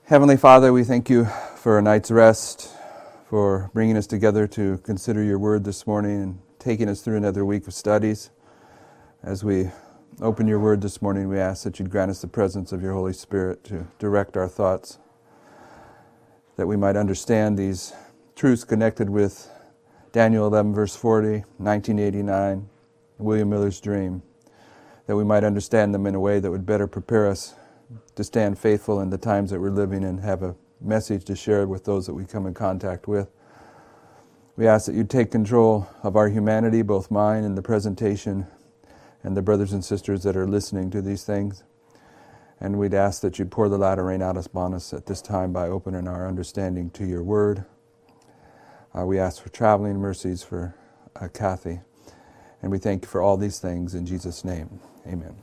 Heavenly Father, we thank you for a night's rest, for bringing us together to consider your word this morning and taking us through another week of studies. As we open your word this morning, we ask that you'd grant us the presence of your Holy Spirit to direct our thoughts, that we might understand these truths connected with Daniel 11, verse 40, 1989, William Miller's dream, that we might understand them in a way that would better prepare us to stand faithful in the times that we're living and have a message to share with those that we come in contact with. We ask that you take control of our humanity, both mine and the presentation, and the brothers and sisters that are listening to these things. And we'd ask that you'd pour the latter rain out upon us at this time by opening our understanding to your word. We ask for traveling mercies for Kathy. And we thank you for all these things in Jesus' name. Amen.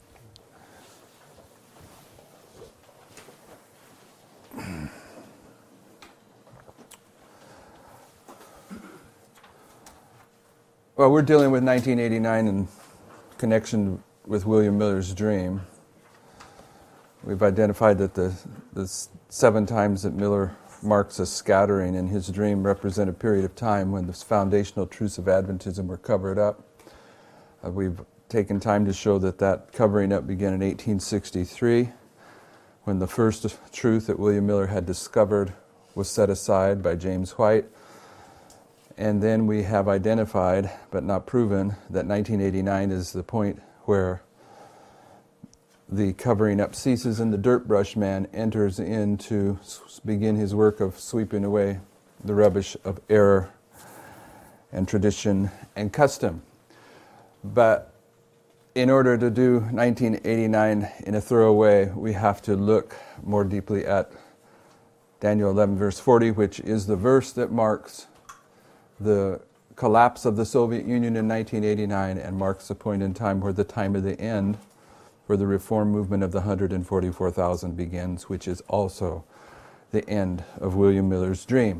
Well, we're dealing with 1989 in connection with William Miller's dream. We've identified that the 7 times that Miller marks a scattering in his dream represent a period of time when the foundational truths of Adventism were covered up. We've taken time to show that covering up began in 1863, when the first truth that William Miller had discovered was set aside by James White. And then we have identified, but not proven, that 1989 is the point where the covering up ceases and the dirt brush man enters in to begin his work of sweeping away the rubbish of error and tradition and custom. But in order to do 1989 in a thorough way, we have to look more deeply at Daniel 11, verse 40, which is the verse that marks the collapse of the Soviet Union in 1989 and marks the point in time where the time of the end, where the reform movement of the 144,000 begins, which is also the end of William Miller's dream.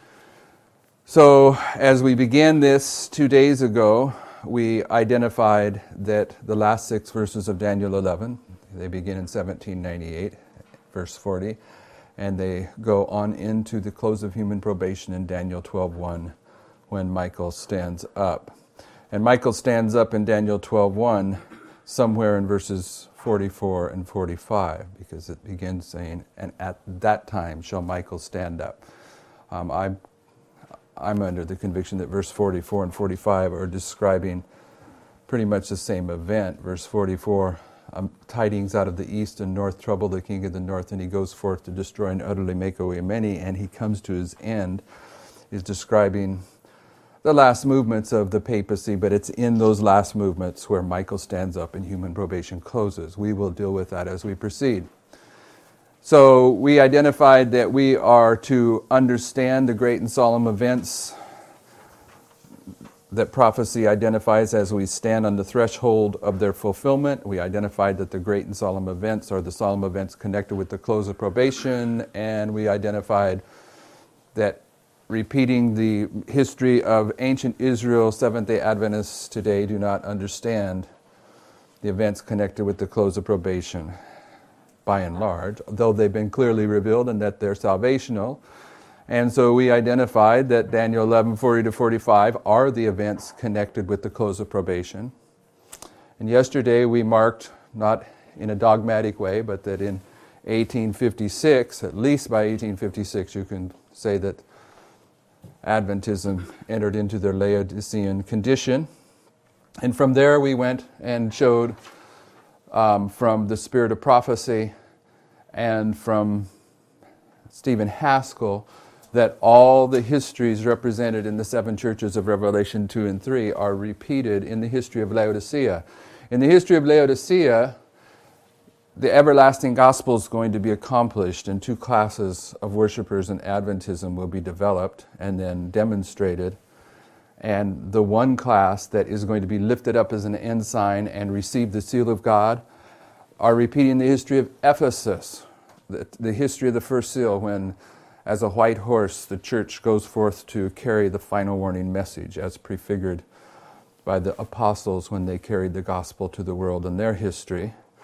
So as we began this 2 days ago, we identified that the last 6 verses of Daniel 11, they begin in 1798, verse 40, and they go on into the close of human probation in Daniel 12:1, when Michael stands up. And Michael stands up in Daniel 12:1 somewhere in verses 44 and 45, because it begins saying, "And at that time shall Michael stand up." I'm under the conviction that verse 44 and 45 are describing pretty much the same event. Verse 44, tidings out of the east and north trouble the king of the north, and he goes forth to destroy and utterly make away many, and he comes to his end, is describing the last movements of the papacy, but it's in those last movements where Michael stands up and human probation closes. We will deal with that as we proceed. So we identified that we are to understand the great and solemn events that prophecy identifies as we stand on the threshold of their fulfillment. We identified that the great and solemn events are the solemn events connected with the close of probation, and we identified that repeating the history of ancient Israel, Seventh-day Adventists today do not understand the events connected with the close of probation, by and large, though they've been clearly revealed and that they're salvational. And so we identified that Daniel 11, 40 to 45 are the events connected with the close of probation. And yesterday we marked, not in a dogmatic way, but that in 1856, at least by 1856, you can say that Adventism entered into their Laodicean condition. And from there we went and showed from the Spirit of Prophecy and from Stephen Haskell that all the histories represented in the 7 churches of Revelation 2 and 3 are repeated in the history of Laodicea. In the history of Laodicea, the everlasting gospel is going to be accomplished, and 2 classes of worshipers in Adventism will be developed and then demonstrated. And the one class that is going to be lifted up as an ensign and receive the seal of God are repeating the history of Ephesus, the history of the first seal, when, as a white horse, the church goes forth to carry the final warning message, as prefigured by the apostles when they carried the gospel to the world in their history.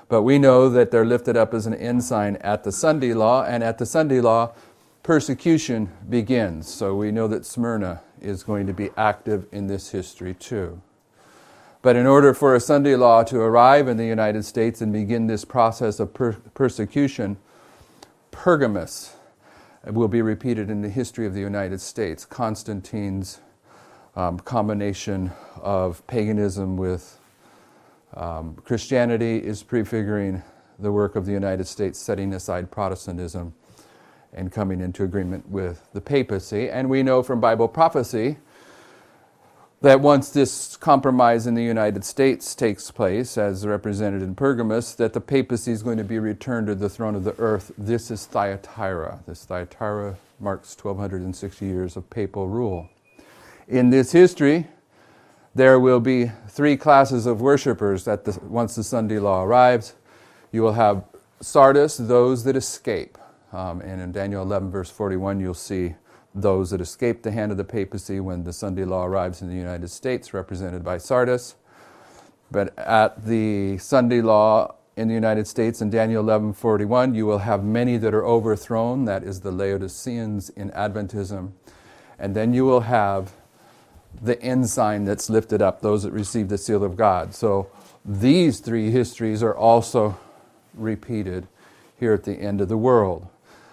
But we know that they're lifted up as an ensign at the Sunday law, and at the Sunday law, persecution begins. So we know that Smyrna is going to be active in this history too. But in order for a Sunday law to arrive in the United States and begin this process of persecution, Pergamus will be repeated in the history of the United States. Constantine's combination of paganism with Christianity is prefiguring the work of the United States, setting aside Protestantism and coming into agreement with the papacy. And we know from Bible prophecy that once this compromise in the United States takes place, as represented in Pergamus, that the papacy is going to be returned to the throne of the earth. This is Thyatira. This Thyatira marks 1,260 years of papal rule. In this history, there will be three classes of worshipers once the Sunday law arrives. You will have Sardis, those that escape. And in Daniel 11, verse 41, you'll see those that escape the hand of the papacy when the Sunday law arrives in the United States, represented by Sardis. But at the Sunday law in the United States in Daniel 11:41, you will have many that are overthrown. That is the Laodiceans in Adventism. And then you will have the ensign that's lifted up, those that receive the seal of God. So these three histories are also repeated here at the end of the world.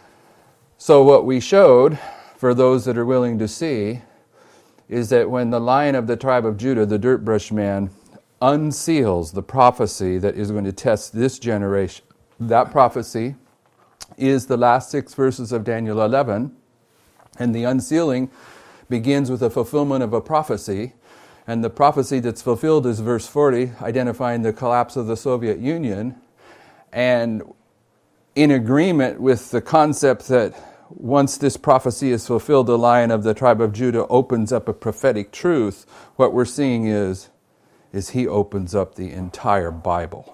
So what we showed, for those that are willing to see, is that when the Lion of the tribe of Judah, the dirt brush man, unseals the prophecy that is going to test this generation, that prophecy is the last 6 verses of Daniel 11, and the unsealing begins with a fulfillment of a prophecy, and the prophecy that's fulfilled is verse 40, identifying the collapse of the Soviet Union, and in agreement with the concept that once this prophecy is fulfilled, the Lion of the tribe of Judah opens up a prophetic truth. What we're seeing is he opens up the entire Bible.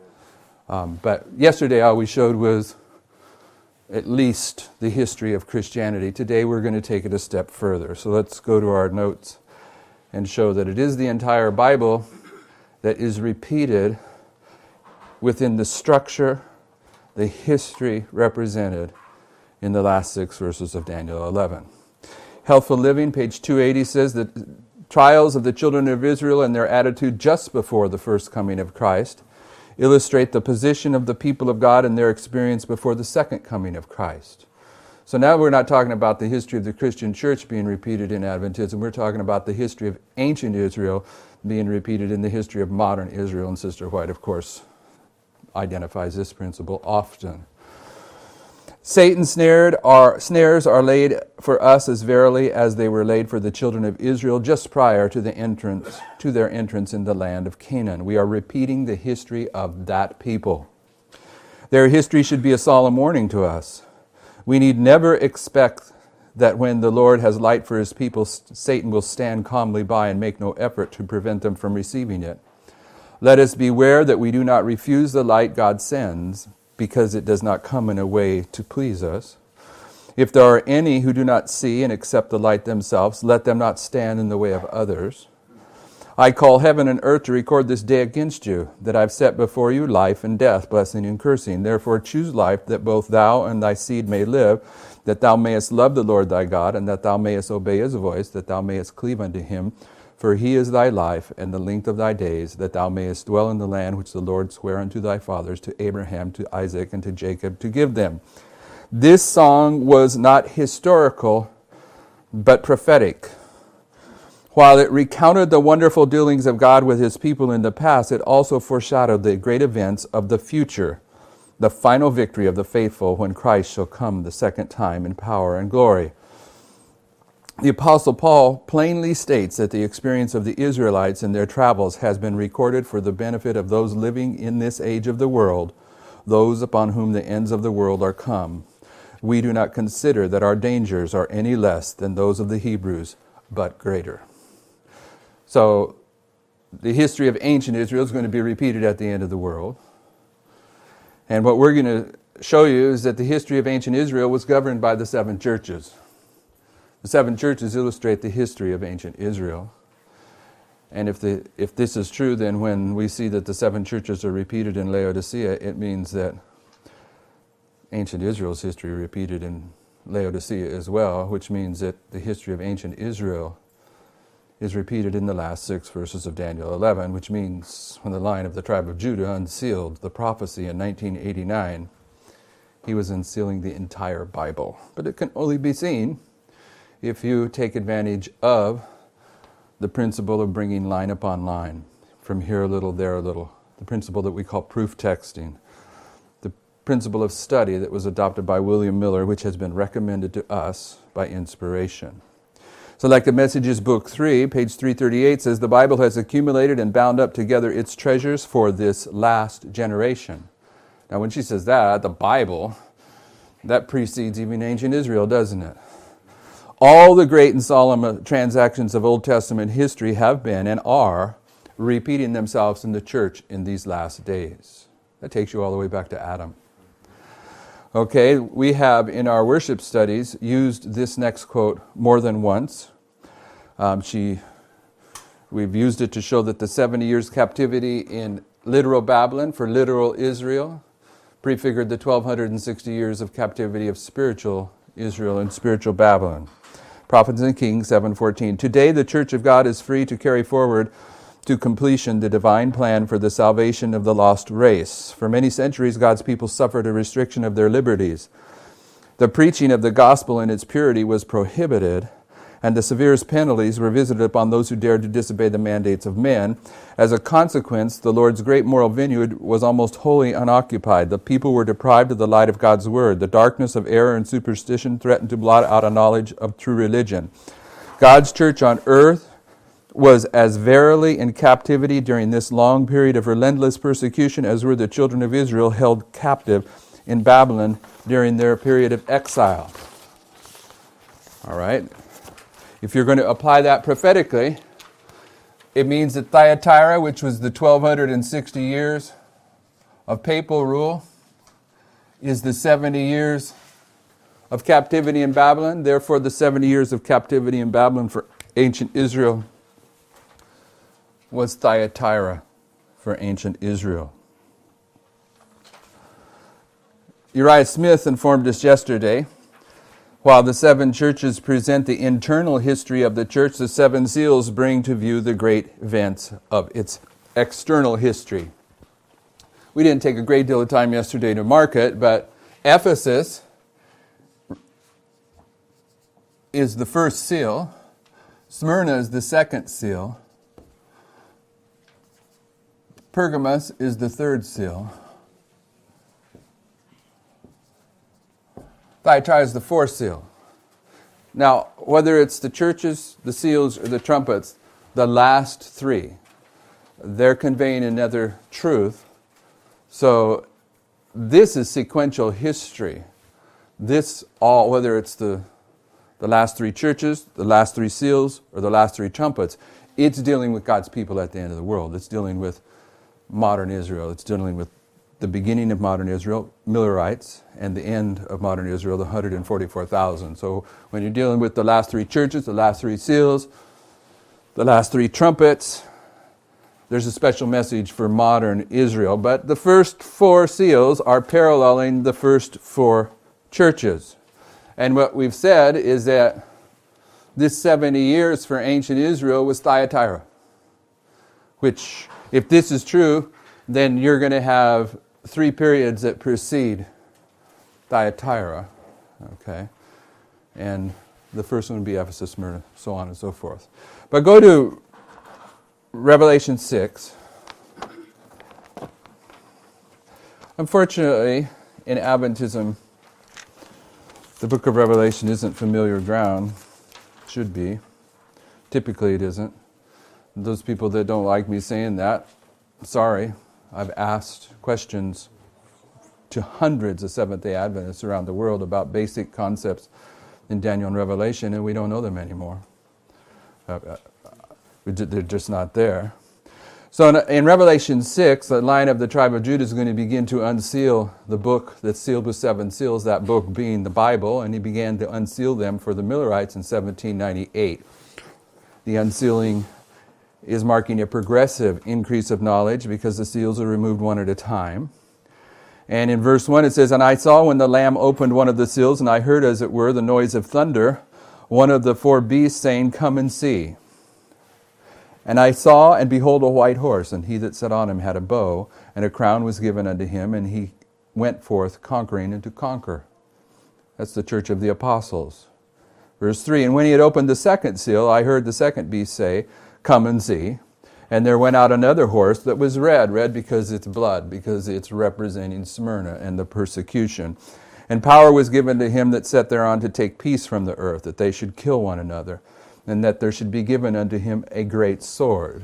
But yesterday all we showed was at least the history of Christianity. Today we're going to take it a step further. So let's go to our notes and show that it is the entire Bible that is repeated within the structure, the history represented in the last 6 verses of Daniel 11. Healthful Living, page 280, says that trials of the children of Israel and their attitude just before the first coming of Christ illustrate the position of the people of God and their experience before the second coming of Christ. So now we're not talking about the history of the Christian church being repeated in Adventism. We're talking about the history of ancient Israel being repeated in the history of modern Israel. And Sister White, of course, identifies this principle often. Satan's snares are laid for us as verily as they were laid for the children of Israel just prior to their entrance in the land of Canaan. We are repeating the history of that people. Their history should be a solemn warning to us. We need never expect that when the Lord has light for his people, Satan will stand calmly by and make no effort to prevent them from receiving it. Let us beware that we do not refuse the light God sends, because it does not come in a way to please us. If there are any who do not see and accept the light themselves, let them not stand in the way of others. I call heaven and earth to record this day against you, that I've set before you life and death, blessing and cursing. Therefore choose life, that both thou and thy seed may live, that thou mayest love the Lord thy God, and that thou mayest obey his voice, that thou mayest cleave unto him. For he is thy life and the length of thy days, that thou mayest dwell in the land which the Lord sware unto thy fathers, to Abraham, to Isaac, and to Jacob, to give them. This song was not historical, but prophetic. While it recounted the wonderful dealings of God with his people in the past, it also foreshadowed the great events of the future, the final victory of the faithful when Christ shall come the second time in power and glory. The Apostle Paul plainly states that the experience of the Israelites in their travels has been recorded for the benefit of those living in this age of the world, those upon whom the ends of the world are come. We do not consider that our dangers are any less than those of the Hebrews, but greater. So, the history of ancient Israel is going to be repeated at the end of the world. And what we're going to show you is that the history of ancient Israel was governed by the 7 churches. The 7 churches illustrate the history of ancient Israel. And if this is true, then when we see that the 7 churches are repeated in Laodicea, it means that ancient Israel's history repeated in Laodicea as well, which means that the history of ancient Israel is repeated in the last 6 verses of Daniel 11, which means when the line of the tribe of Judah unsealed the prophecy in 1989, he was unsealing the entire Bible. But it can only be seen if you take advantage of the principle of bringing line upon line, from here a little, there a little, the principle that we call proof texting, the principle of study that was adopted by William Miller, which has been recommended to us by inspiration. So like the Messages Book 3, page 338 says, the Bible has accumulated and bound up together its treasures for this last generation. Now when she says that, the Bible, that precedes even ancient Israel, doesn't it? All the great and solemn transactions of Old Testament history have been and are repeating themselves in the church in these last days. That takes you all the way back to Adam. Okay, we have in our worship studies used this next quote more than once. We've used it to show that the 70 years captivity in literal Babylon for literal Israel prefigured the 1260 years of captivity of spiritual Israel and spiritual Babylon. Prophets and Kings 7:14. Today the Church of God is free to carry forward to completion the divine plan for the salvation of the lost race. For many centuries, God's people suffered a restriction of their liberties. The preaching of the gospel in its purity was prohibited, and the severest penalties were visited upon those who dared to disobey the mandates of men. As a consequence, the Lord's great moral vineyard was almost wholly unoccupied. The people were deprived of the light of God's word. The darkness of error and superstition threatened to blot out a knowledge of true religion. God's church on earth was as verily in captivity during this long period of relentless persecution as were the children of Israel held captive in Babylon during their period of exile. All right. If you're going to apply that prophetically, it means that Thyatira, which was the 1260 years of papal rule, is the 70 years of captivity in Babylon. Therefore, the 70 years of captivity in Babylon for ancient Israel was Thyatira for ancient Israel. Uriah Smith informed us yesterday, while the 7 churches present the internal history of the church, the 7 seals bring to view the great events of its external history. We didn't take a great deal of time yesterday to mark it, but Ephesus is the first seal, Smyrna is the second seal, Pergamos is the third seal, Thyatira is the fourth seal. Now, whether it's the churches, the seals, or the trumpets, the last 3, they're conveying another truth. So this is sequential history. This all, whether it's the last 3 churches, the last 3 seals, or the last 3 trumpets, it's dealing with God's people at the end of the world. It's dealing with modern Israel. It's dealing with the beginning of modern Israel, Millerites, and the end of modern Israel, the 144,000. So when you're dealing with the last 3 churches, the last 3 seals, the last 3 trumpets, there's a special message for modern Israel. But the first 4 seals are paralleling the first 4 churches. And what we've said is that this 70 years for ancient Israel was Thyatira, which, if this is true, then you're going to have 3 periods that precede Thyatira, okay? And the first one would be Ephesus, Smyrna, so on and so forth. But go to Revelation 6. Unfortunately, in Adventism, the book of Revelation isn't familiar ground. It should be. Typically it isn't. Those people that don't like me saying that, sorry. I've asked questions to hundreds of Seventh-day Adventists around the world about basic concepts in Daniel and Revelation, and we don't know them anymore. They're just not there. So in Revelation 6, the line of the tribe of Judah is going to begin to unseal the book that's sealed with 7 seals, that book being the Bible, and he began to unseal them for the Millerites in 1798. The unsealing is marking a progressive increase of knowledge because the seals are removed one at a time. And in verse 1 it says, "And I saw when the Lamb opened one of the seals, and I heard, as it were, the noise of thunder, one of the four beasts saying, 'Come and see.' And I saw, and behold, a white horse, and he that sat on him had a bow, and a crown was given unto him, and he went forth conquering and to conquer." That's the church of the apostles. Verse 3, "And when he had opened the second seal, I heard the second beast say, 'Come and see.' And there went out another horse that was red because it's blood, because it's representing Smyrna and the persecution. And power was given to him that sat thereon to take peace from the earth, that they should kill one another, and that there should be given unto him a great sword."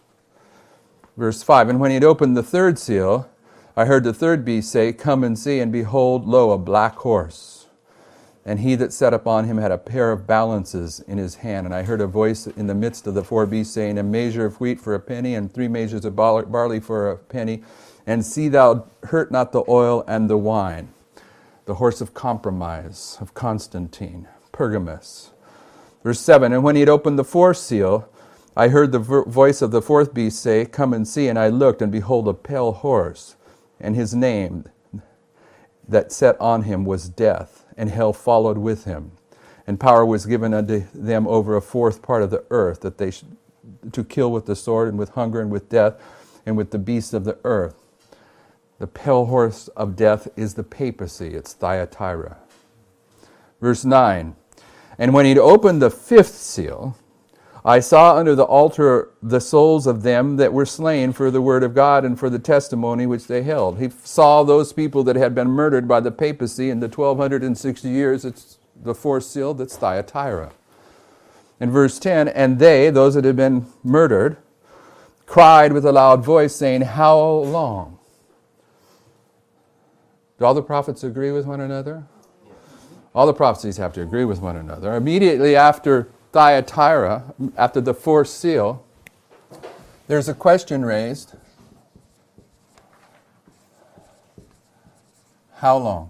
Verse 5, "And when he had opened the third seal, I heard the third beast say, 'Come and see,' and behold, lo, a black horse. And he that sat upon him had a pair of balances in his hand. And I heard a voice in the midst of the four beasts saying, 'A measure of wheat for a penny, and 3 measures of barley for a penny. And see thou hurt not the oil and the wine.'" The horse of compromise, of Constantine, Pergamus. Verse 7, "And when he had opened the fourth seal, I heard the voice of the fourth beast say, 'Come and see.' And I looked, and behold, a pale horse. And his name that sat on him was Death, and hell followed with him. And power was given unto them over a fourth part of the earth, that they should to kill with the sword, and with hunger, and with death, and with the beasts of the earth." The pale horse of death is the papacy. It's Thyatira. Verse 9, "And when he'd opened the fifth seal, I saw under the altar the souls of them that were slain for the word of God and for the testimony which they held." He saw those people that had been murdered by the papacy in the 1260 years. It's the fourth seal, that's Thyatira. In verse 10, "And they," those that had been murdered, "cried with a loud voice, saying, 'How long?'" Do all the prophets agree with one another? All the prophecies have to agree with one another. Immediately after Thyatira, after the fourth seal, there's a question raised. How long?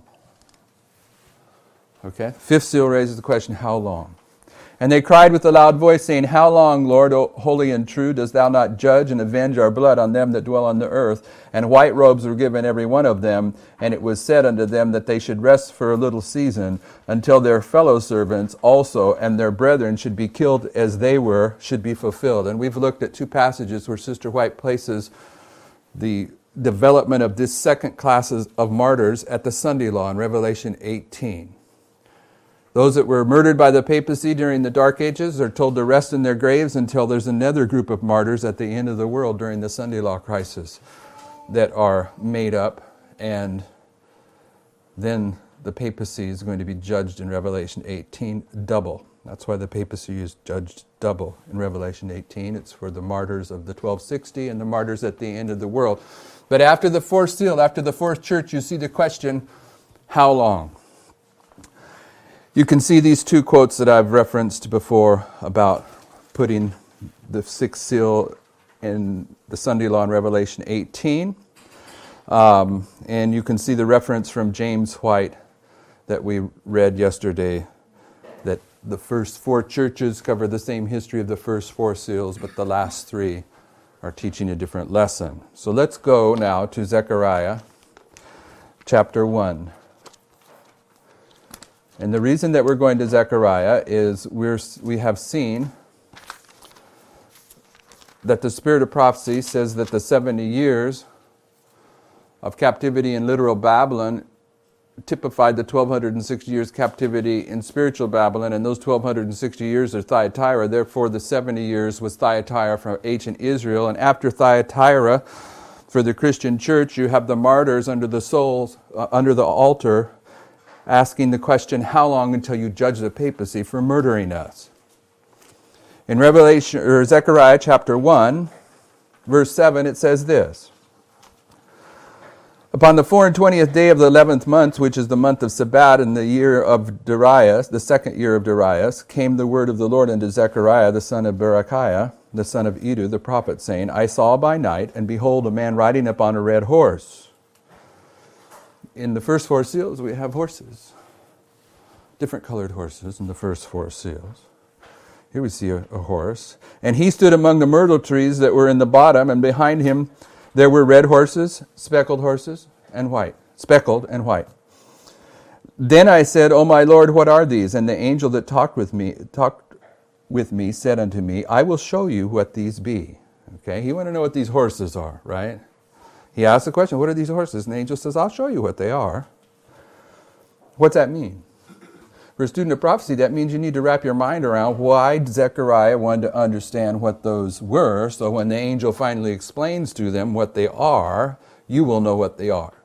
Okay, fifth seal raises the question, how long? "And they cried with a loud voice, saying, 'How long, Lord, O holy and true, dost thou not judge and avenge our blood on them that dwell on the earth?' And white robes were given every one of them, and it was said unto them that they should rest for a little season, until their fellow servants also and their brethren should be killed as they were, should be fulfilled." And we've looked at 2 passages where Sister White places the development of this second class of martyrs at the Sunday law in Revelation 18. Those that were murdered by the papacy during the Dark Ages are told to rest in their graves until there's another group of martyrs at the end of the world during the Sunday law crisis that are made up, and then the papacy is going to be judged in Revelation 18 double. That's why the papacy is judged double in Revelation 18. It's for the martyrs of the 1260 and the martyrs at the end of the world. But after the fourth seal, after the fourth church, you see the question, how long? You can see these 2 quotes that I've referenced before about putting the sixth seal in the Sunday law in Revelation 18. And you can see the reference from James White that we read yesterday, that the first 4 churches cover the same history of the first 4 seals, but the last 3 are teaching a different lesson. So let's go now to Zechariah chapter 1. And the reason that we're going to Zechariah is we have seen that the spirit of prophecy says that the 70 years of captivity in literal Babylon typified the 1260 years captivity in spiritual Babylon, and those 1260 years are Thyatira. Therefore, the 70 years was Thyatira from ancient Israel. And after Thyatira, for the Christian church, you have the martyrs under the souls, under the altar, asking the question, how long until you judge the papacy for murdering us? In Zechariah chapter 1, verse 7, it says this: "Upon the 24th day of the 11th month, which is the month of Sabat, in the year of Darius, the second year of Darius, came the word of the Lord unto Zechariah, the son of Berechiah, the son of Iddo, the prophet, saying, I saw by night, and behold, a man riding upon a red horse." In the first 4 seals, we have horses. Different colored horses in the first 4 seals. Here we see a horse. And he stood among the myrtle trees that were in the bottom, and behind him there were red horses, speckled and white. Then I said, O my Lord, what are these? And the angel that talked with me said unto me, I will show you what these be. Okay, you want to know what these horses are, right? He asked the question, what are these horses? And the angel says, I'll show you what they are. What's that mean? For a student of prophecy, that means you need to wrap your mind around why Zechariah wanted to understand what those were, so when the angel finally explains to them what they are, you will know what they are.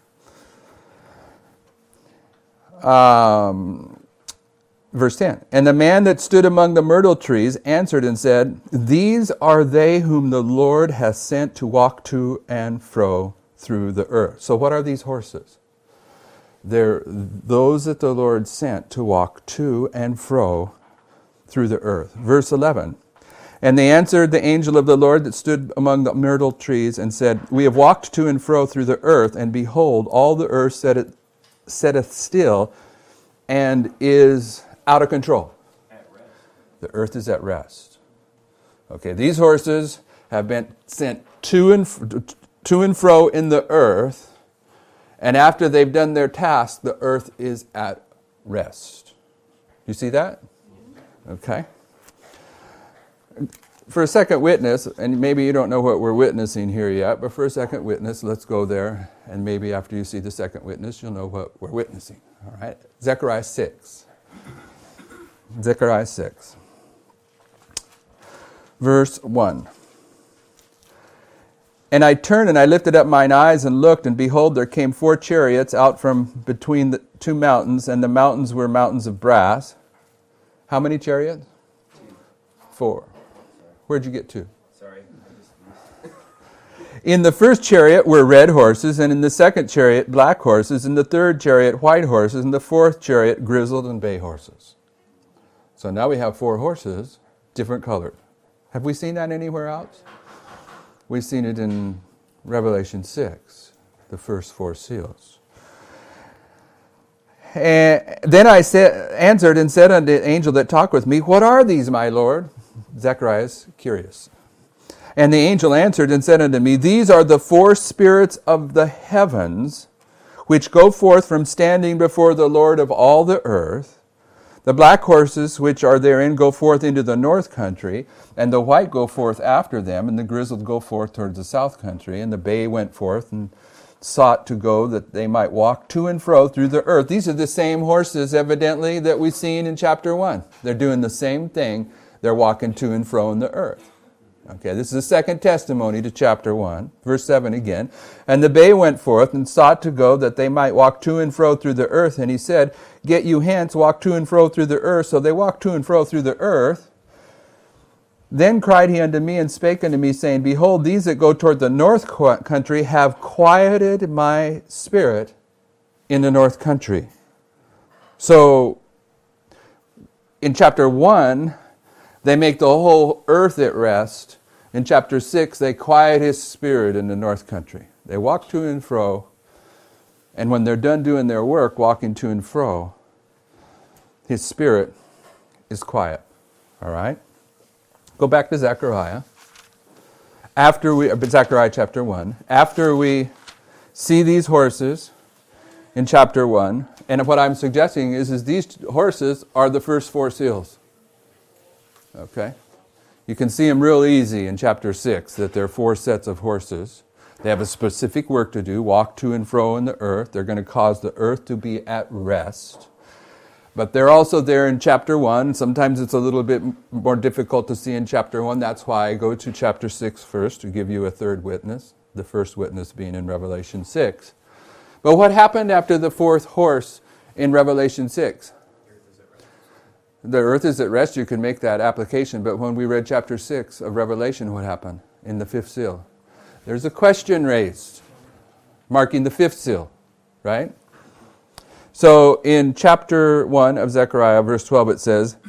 Verse 10, and the man that stood among the myrtle trees answered and said, These are they whom the Lord hath sent to walk to and fro through the earth. So what are these horses? They're those that the Lord sent to walk to and fro through the earth. Verse 11, and they answered the angel of the Lord that stood among the myrtle trees and said, We have walked to and fro through the earth, and behold, all the earth setteth still and is out of control. The earth is at rest. Okay, these horses have been sent to and fro in the earth, and after they've done their task, the earth is at rest. You see that? Okay. For a second witness, and maybe you don't know what we're witnessing here yet, but for a second witness, let's go there, and maybe after you see the second witness, you'll know what we're witnessing. All right? Zechariah 6. Zechariah 6. Verse 1. And I turned and I lifted up mine eyes and looked, and behold, there came 4 chariots out from between the 2 mountains, and the mountains were mountains of brass. How many chariots? 4. Where'd you get 2? Sorry. In the first chariot were red horses, and in the second chariot black horses, in the third chariot white horses, and the fourth chariot grizzled and bay horses. So now we have 4 horses, different colored. Have we seen that anywhere else? We've seen it in Revelation 6, the first 4 seals. And then I answered and said unto the angel that talked with me, What are these, my Lord? Zechariah is curious. And the angel answered and said unto me, These are the 4 spirits of the heavens, which go forth from standing before the Lord of all the earth. The black horses which are therein go forth into the north country, and the white go forth after them, and the grizzled go forth towards the south country. And the bay went forth and sought to go that they might walk to and fro through the earth. These are the same horses, evidently, that we've seen in chapter 1. They're doing the same thing. They're walking to and fro in the earth. Okay, this is the second testimony to chapter 1. Verse 7 again. And the bay went forth and sought to go that they might walk to and fro through the earth. And he said, Get you hence, walk to and fro through the earth. So they walked to and fro through the earth. Then cried he unto me and spake unto me, saying, Behold, these that go toward the north country have quieted my spirit in the north country. So in chapter 1, they make the whole earth at rest. In chapter 6, they quiet his spirit in the north country. They walk to and fro, and when they're done doing their work, walking to and fro, his spirit is quiet. All right? Go back to Zechariah. Zechariah chapter 1. After we see these horses in chapter 1, and what I'm suggesting is these horses are the first 4 seals. Okay? You can see them real easy in chapter 6, that there are 4 sets of horses. They have a specific work to do, walk to and fro in the earth. They're going to cause the earth to be at rest. But they're also there in chapter 1. Sometimes it's a little bit more difficult to see in chapter 1. That's why I go to chapter 6 first to give you a third witness, the first witness being in Revelation 6. But what happened after the 4th horse in Revelation 6? The earth is at rest. You can make that application. But when we read chapter 6 of Revelation, what happened in the 5th seal? There's a question raised, marking the 5th seal, right? So in chapter 1 of Zechariah, verse 12, it says,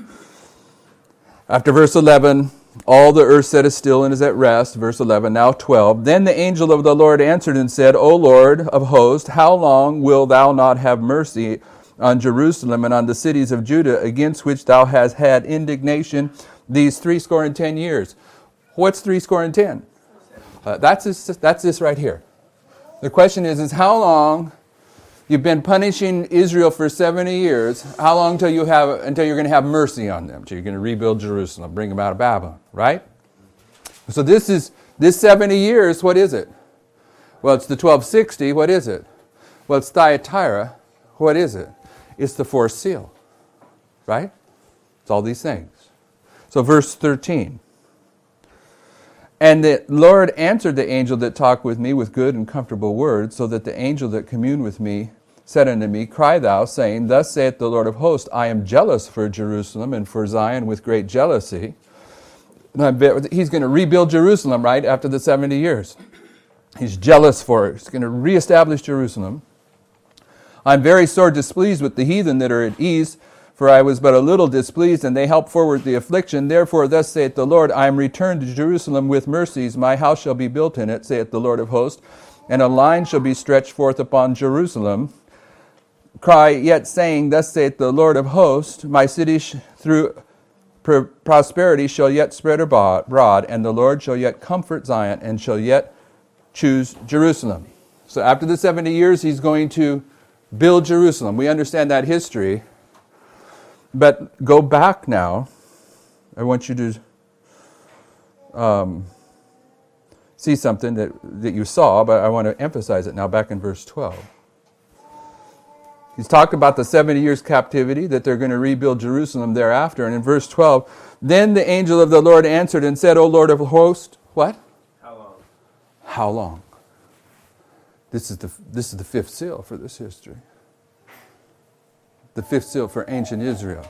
after verse 11, all the earth setteth still and is at rest. Verse 11, now 12. Then the angel of the Lord answered and said, O Lord of hosts, how long wilt thou not have mercy on Jerusalem and on the cities of Judah, against which thou hast had indignation these 70 years. What's 70? That's this right here. The question is how long you've been punishing Israel for 70 years. How long until you're going to have mercy on them? Until you're going to rebuild Jerusalem, bring them out of Babylon, right? So this 70 years, what is it? Well, it's the 1260. What is it? Well, it's Thyatira. What is it? It's the fourth seal, right? It's all these things. So verse 13. And the Lord answered the angel that talked with me with good and comfortable words, so that the angel that communed with me said unto me, Cry thou, saying, Thus saith the Lord of hosts, I am jealous for Jerusalem and for Zion with great jealousy. He's going to rebuild Jerusalem, right, after the 70 years. He's jealous for it. He's going to reestablish Jerusalem. I'm very sore displeased with the heathen that are at ease, for I was but a little displeased, and they helped forward the affliction. Therefore, thus saith the Lord, I am returned to Jerusalem with mercies. My house shall be built in it, saith the Lord of hosts, and a line shall be stretched forth upon Jerusalem. Cry yet, saying, Thus saith the Lord of hosts, my city through prosperity shall yet spread abroad, and the Lord shall yet comfort Zion, and shall yet choose Jerusalem. So after the 70 years, he's going to build Jerusalem. We understand that history. But go back now. I want you to see something that you saw, but I want to emphasize it now back in verse 12. He's talked about the 70 years captivity, that they're going to rebuild Jerusalem thereafter. And in verse 12, then the angel of the Lord answered and said, O Lord of hosts, what? How long? How long? This is the fifth seal for this history. The fifth seal for ancient Israel.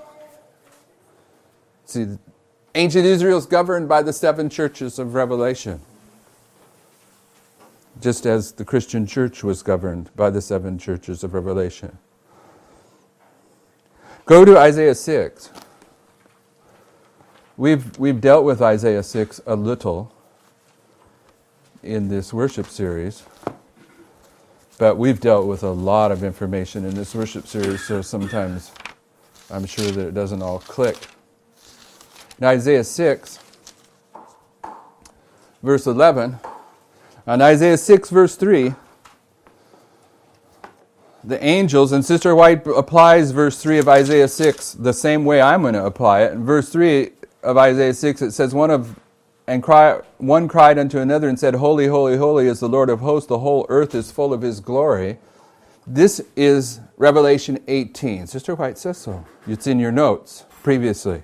See, ancient Israel is governed by the 7 churches of Revelation, just as the Christian church was governed by the 7 churches of Revelation. Go to Isaiah 6. We've dealt with Isaiah 6 a little in this worship series. But we've dealt with a lot of information in this worship series, so sometimes I'm sure that it doesn't all click. In Isaiah 6, verse 11, on Isaiah 6, verse 3, the angels, and Sister White applies verse 3 of Isaiah 6 the same way I'm going to apply it. In verse 3 of Isaiah 6, it says, One cried unto another and said, Holy, holy, holy is the Lord of hosts. The whole earth is full of his glory. This is Revelation 18. Sister White says so. It's in your notes previously.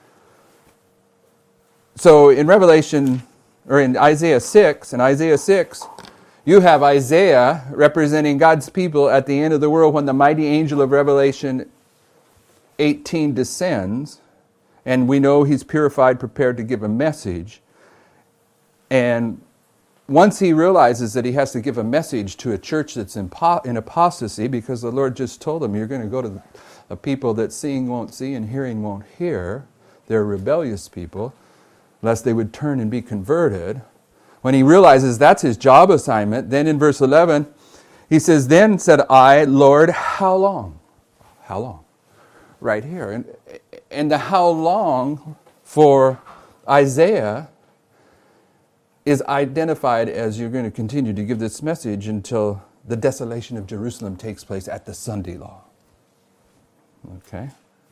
So in Isaiah 6, you have Isaiah representing God's people at the end of the world when the mighty angel of Revelation 18 descends, and we know he's purified, prepared to give a message. And once he realizes that he has to give a message to a church that's in apostasy, because the Lord just told him, you're going to go to a people that seeing won't see and hearing won't hear. They're rebellious people, lest they would turn and be converted. When he realizes that's his job assignment, then in verse 11, he says, Then said I, Lord, how long? How long? Right here. And the how long for Isaiah is identified as you're going to continue to give this message until the desolation of Jerusalem takes place at the Sunday law. Okay?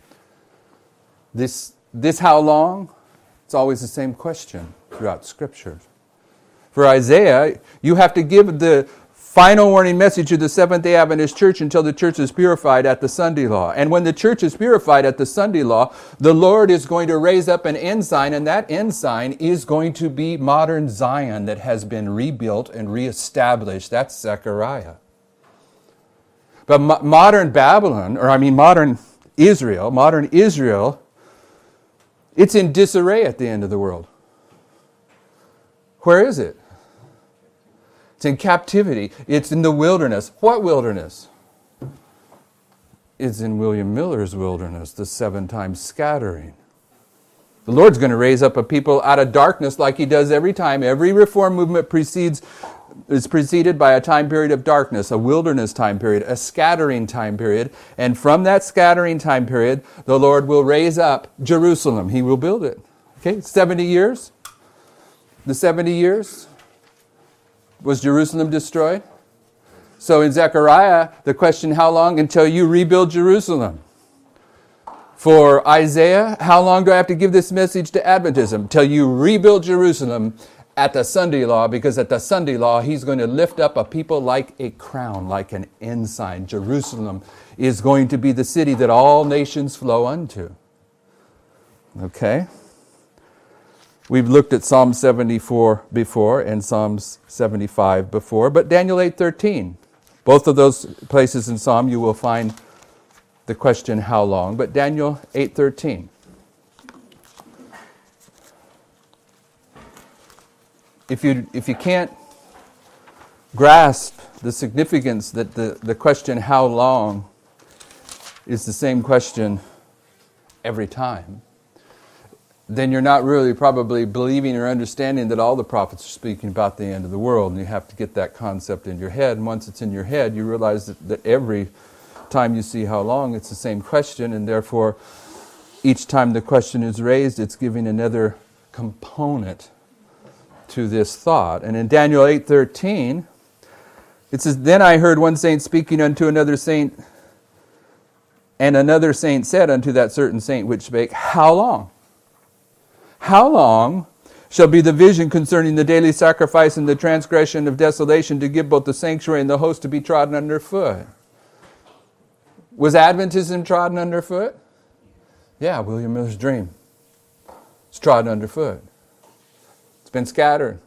This how long? It's always the same question throughout Scripture. For Isaiah, you have to give the final warning message to the Seventh-day Adventist church until the church is purified at the Sunday law. And when the church is purified at the Sunday law, the Lord is going to raise up an ensign, and that ensign is going to be modern Zion that has been rebuilt and reestablished. That's Zechariah. But modern Israel, it's in disarray at the end of the world. Where is it? It's in captivity. It's in the wilderness. What wilderness? It's in William Miller's wilderness, the 7 times scattering. The Lord's going to raise up a people out of darkness like he does every time. Every reform movement precedes is preceded by a time period of darkness, a wilderness time period, a scattering time period. And from that scattering time period, the Lord will raise up Jerusalem. He will build it. Okay, 70 years. The 70 years. Was Jerusalem destroyed? So in Zechariah, the question, how long until you rebuild Jerusalem? For Isaiah, how long do I have to give this message to Adventism? Till you rebuild Jerusalem at the Sunday law, because at the Sunday law, he's going to lift up a people like a crown, like an ensign. Jerusalem is going to be the city that all nations flow unto. Okay? We've looked at Psalm 74 before and Psalms 75 before, but Daniel 8:13. Both of those places in Psalm you will find the question, how long? But Daniel 8:13. If you can't grasp the significance that the question, how long, is the same question every time, then you're not really probably believing or understanding that all the prophets are speaking about the end of the world, and you have to get that concept in your head. And once it's in your head, you realize that every time you see how long, it's the same question, and therefore each time the question is raised, it's giving another component to this thought. And in Daniel 8:13, it says, "Then I heard one saint speaking unto another saint, and another saint said unto that certain saint which spake, How long? How long shall be the vision concerning the daily sacrifice and the transgression of desolation, to give both the sanctuary and the host to be trodden underfoot?" Was Adventism trodden underfoot? Yeah, William Miller's dream. It's trodden underfoot. It's been scattered.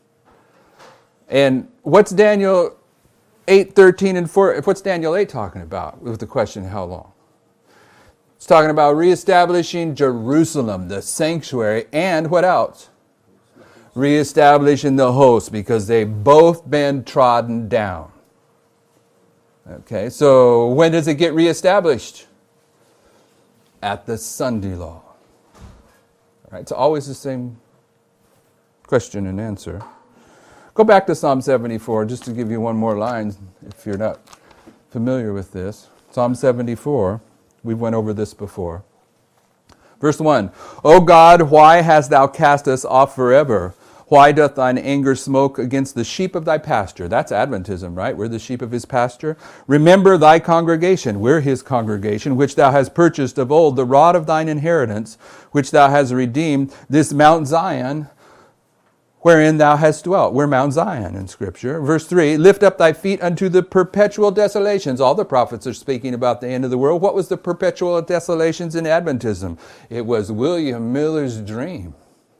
And what's Daniel 8:13 and 4? What's Daniel 8 talking about with the question, how long? It's talking about reestablishing Jerusalem, the sanctuary, and what else? Reestablishing the host, because they've both been trodden down. Okay, so when does it get reestablished? At the Sunday law. All right, it's always the same question and answer. Go back to Psalm 74, just to give you one more line, if you're not familiar with this. Psalm 74, we went over this before. Verse 1, O God, why hast thou cast us off forever? Why doth thine anger smoke against the sheep of thy pasture? That's Adventism, right? We're the sheep of his pasture. Remember thy congregation. We're his congregation, which thou hast purchased of old, the rod of thine inheritance, which thou hast redeemed, this Mount Zion, wherein thou hast dwelt. We're Mount Zion in Scripture. Verse 3, lift up thy feet unto the perpetual desolations. All the prophets are speaking about the end of the world. What was the perpetual desolations in Adventism? It was William Miller's dream.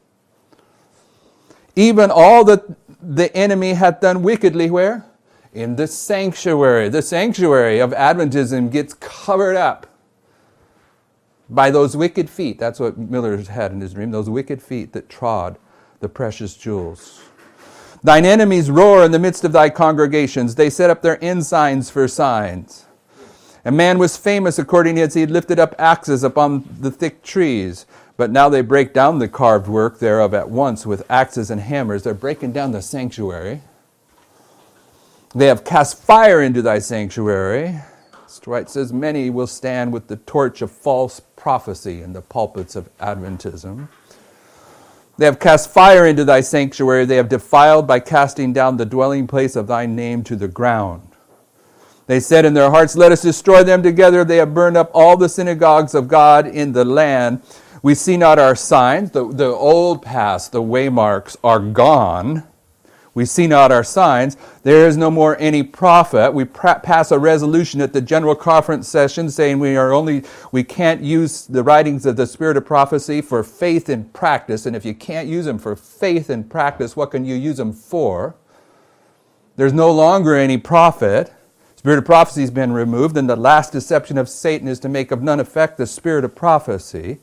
Even all that the enemy hath done wickedly, where? In the sanctuary. The sanctuary of Adventism gets covered up by those wicked feet. That's what Miller had in his dream, those wicked feet that trod the precious jewels. Thine enemies roar in the midst of thy congregations. They set up their ensigns for signs. A man was famous according as he had lifted up axes upon the thick trees. But now they break down the carved work thereof at once with axes and hammers. They're breaking down the sanctuary. They have cast fire into thy sanctuary. Dwight says, many will stand with the torch of false prophecy in the pulpits of Adventism. They have cast fire into thy sanctuary. They have defiled by casting down the dwelling place of thy name to the ground. They said in their hearts, let us destroy them together. They have burned up all the synagogues of God in the land. We see not our signs. The old past, the waymarks are gone. We see not our signs. There is no more any prophet. We pass a resolution at the general conference session saying we can't use the writings of the spirit of prophecy for faith and practice. And if you can't use them for faith and practice, what can you use them for? There's no longer any prophet. Spirit of prophecy has been removed, and the last deception of Satan is to make of none effect the spirit of prophecy.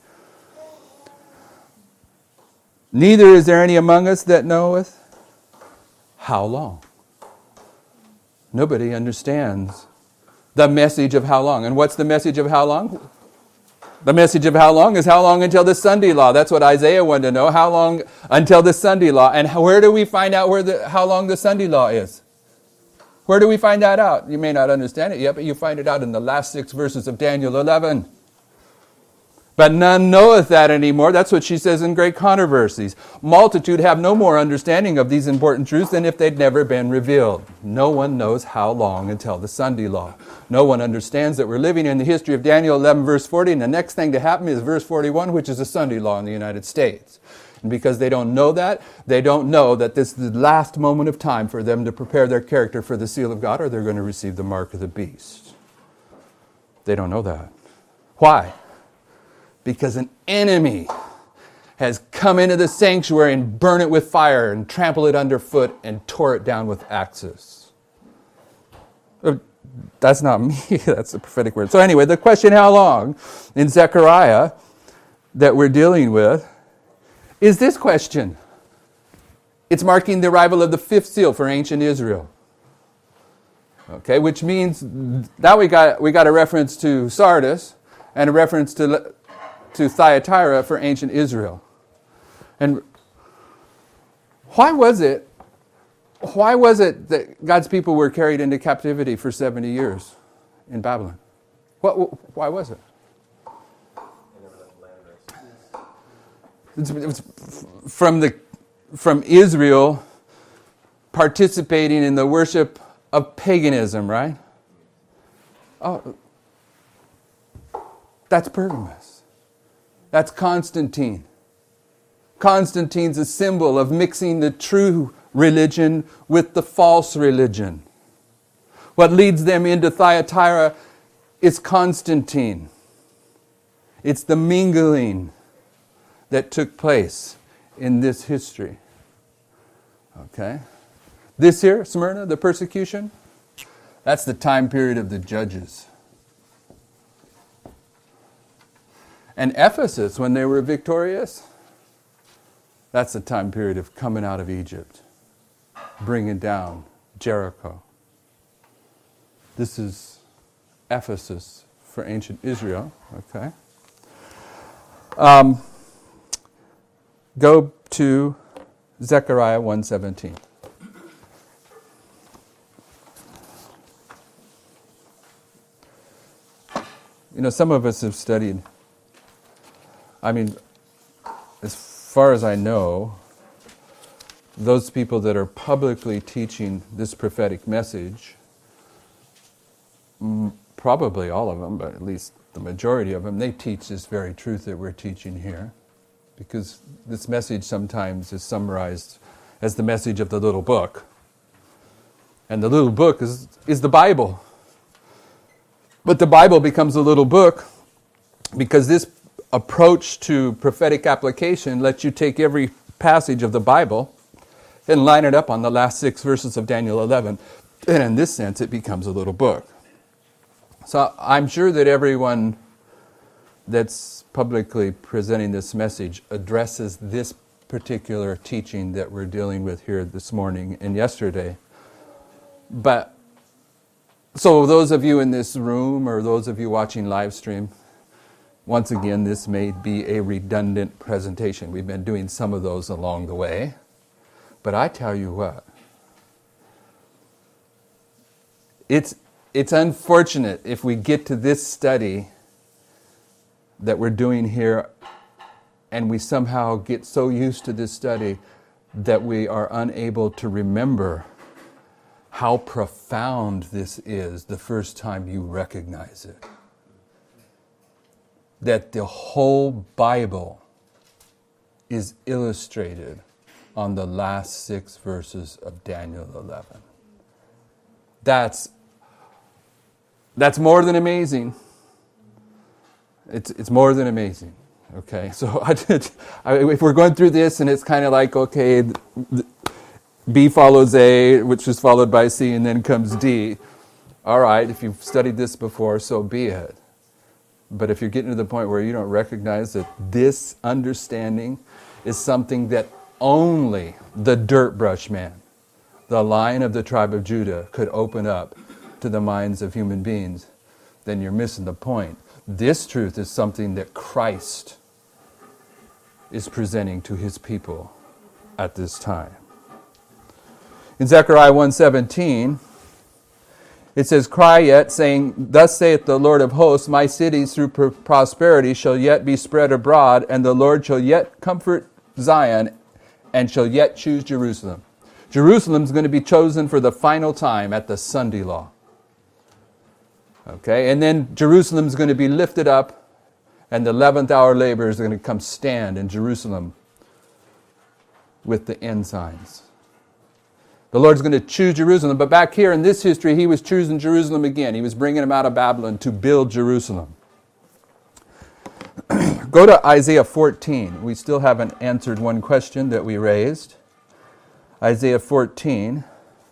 Neither is there any among us that knoweth how long. Nobody understands the message of how long. And what's the message of how long? The message of how long is how long until the Sunday law. That's what Isaiah wanted to know. How long until the Sunday law? And where do we find out how long the Sunday law is? Where do we find that out? You may not understand it yet, but you find it out in the last 6 verses of Daniel 11. But none knoweth that anymore. That's what she says in Great Controversies. Multitude have no more understanding of these important truths than if they'd never been revealed. No one knows how long until the Sunday law. No one understands that we're living in the history of Daniel 11 verse 40, and the next thing to happen is verse 41, which is the Sunday law in the United States. And because they don't know that, they don't know that this is the last moment of time for them to prepare their character for the seal of God, or they're going to receive the mark of the beast. They don't know that. Why? Because an enemy has come into the sanctuary and burned it with fire and trampled it underfoot and tore it down with axes. That's not me, that's the prophetic word. So anyway, the question how long in Zechariah that we're dealing with is this question. It's marking the arrival of the 5th seal for ancient Israel. Okay, which means now we got a reference to Sardis and a reference to Thyatira for ancient Israel. And why was it that God's people were carried into captivity for 70 years in Babylon? Why was it? It was from Israel participating in the worship of paganism, right? Oh, that's Pergamos. That's Constantine. Constantine's a symbol of mixing the true religion with the false religion. What leads them into Thyatira is Constantine. It's the mingling that took place in this history. Okay? This here, Smyrna, the persecution, that's the time period of the judges. And Ephesus, when they were victorious, that's the time period of coming out of Egypt, bringing down Jericho. This is Ephesus for ancient Israel. Okay. Go to Zechariah 1:17. You know, some of us have studied. I mean, as far as I know, those people that are publicly teaching this prophetic message, probably all of them, but at least the majority of them, they teach this very truth that we're teaching here. Because this message sometimes is summarized as the message of the little book. And the little book is the Bible. But the Bible becomes a little book because this approach to prophetic application lets you take every passage of the Bible and line it up on the last 6 verses of Daniel 11. And in this sense, it becomes a little book. So I'm sure that everyone that's publicly presenting this message addresses this particular teaching that we're dealing with here this morning and yesterday. But, so those of you in this room or those of you watching live stream, once again, this may be a redundant presentation. We've been doing some of those along the way. But I tell you what, it's unfortunate if we get to this study that we're doing here and we somehow get so used to this study that we are unable to remember how profound this is the first time you recognize it. That the whole Bible is illustrated on the last 6 verses of Daniel 11. That's more than amazing. It's more than amazing. Okay, so if we're going through this and it's kind of like, okay, B follows A, which is followed by C, and then comes D. All right, if you've studied this before, so be it. But if you're getting to the point where you don't recognize that this understanding is something that only the dirt brush man, the Lion of the tribe of Judah, could open up to the minds of human beings, then you're missing the point. This truth is something that Christ is presenting to his people at this time. In Zechariah 1:17, it says, "Cry yet, saying, Thus saith the Lord of hosts, my cities through prosperity shall yet be spread abroad, and the Lord shall yet comfort Zion, and shall yet choose Jerusalem." Jerusalem's going to be chosen for the final time at the Sunday law. Okay, and then Jerusalem's going to be lifted up, and the 11th hour laborers are going to come stand in Jerusalem with the ensigns. The Lord's going to choose Jerusalem, but back here in this history, he was choosing Jerusalem again. He was bringing them out of Babylon to build Jerusalem. Go to Isaiah 14. We still haven't answered one question that we raised. Isaiah 14.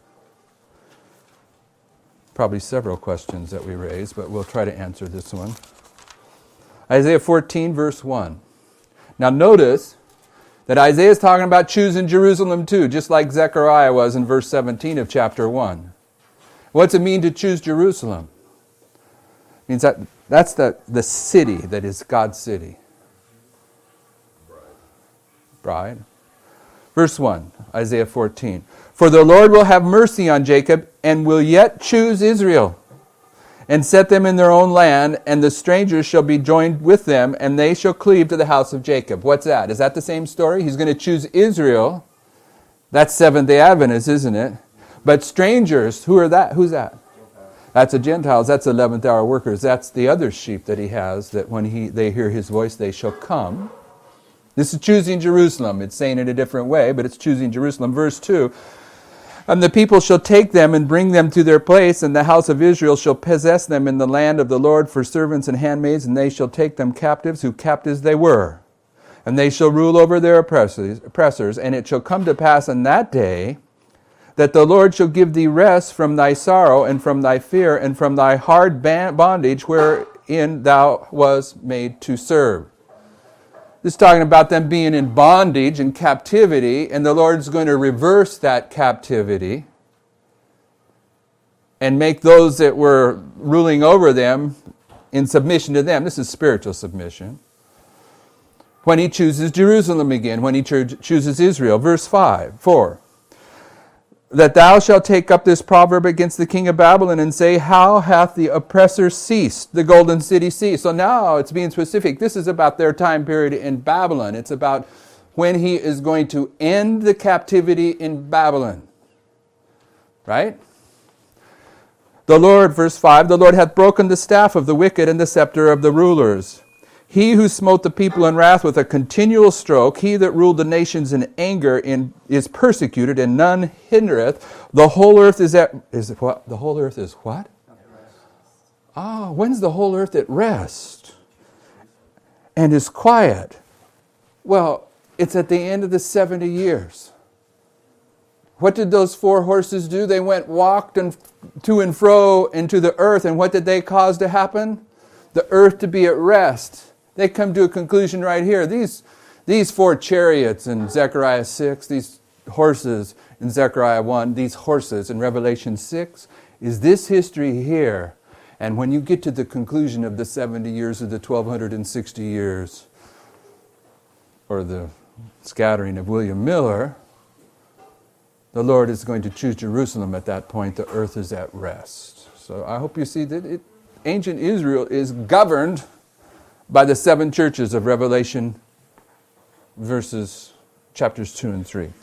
Probably several questions that we raised, but we'll try to answer this one. Isaiah 14, verse 1. Now notice that Isaiah is talking about choosing Jerusalem too, just like Zechariah was in verse 17 of chapter 1. What's it mean to choose Jerusalem? It means that's the city that is God's city. Bride. Verse 1, Isaiah 14. "For the Lord will have mercy on Jacob, and will yet choose Israel, and set them in their own land, and the strangers shall be joined with them, and they shall cleave to the house of Jacob." What's that? Is that the same story? He's going to choose Israel. That's Seventh-day Adventists, isn't it? But strangers, who are that? Who's that? That's the Gentiles. That's 11th hour workers. That's the other sheep that he has, that when they hear his voice, they shall come. This is choosing Jerusalem. It's saying it a different way, but it's choosing Jerusalem. Verse 2, "And the people shall take them and bring them to their place, and the house of Israel shall possess them in the land of the Lord for servants and handmaids, and they shall take them captives, who captives they were. And they shall rule over their oppressors. And it shall come to pass in that day that the Lord shall give thee rest from thy sorrow and from thy fear and from thy hard bondage wherein thou was made to serve." This is talking about them being in bondage and captivity, and the Lord's going to reverse that captivity and make those that were ruling over them in submission to them. This is spiritual submission. When he chooses Jerusalem again, when he chooses Israel. Verse 4. "That thou shalt take up this proverb against the king of Babylon and say, How hath the oppressor ceased, the golden city ceased?" So now it's being specific. This is about their time period in Babylon. It's about when he is going to end the captivity in Babylon. Right? "The Lord," verse 5, "the Lord hath broken the staff of the wicked and the scepter of the rulers. He who smote the people in wrath with a continual stroke, he that ruled the nations in anger is persecuted, and none hindereth. The whole earth is what? The whole earth is what? When's the whole earth at rest? And is quiet. Well, it's at the end of the 70 years. What did those 4 horses do? They walked to and fro into the earth, and what did they cause to happen? The earth to be at rest. They come to a conclusion right here. These 4 chariots in Zechariah 6, these horses in Zechariah 1, these horses in Revelation 6, is this history here. And when you get to the conclusion of the 70 years of the 1260 years, or the scattering of William Miller, the Lord is going to choose Jerusalem at that point. The earth is at rest. So I hope you see that ancient Israel is governed by the 7 churches of Revelation chapters 2 and 3.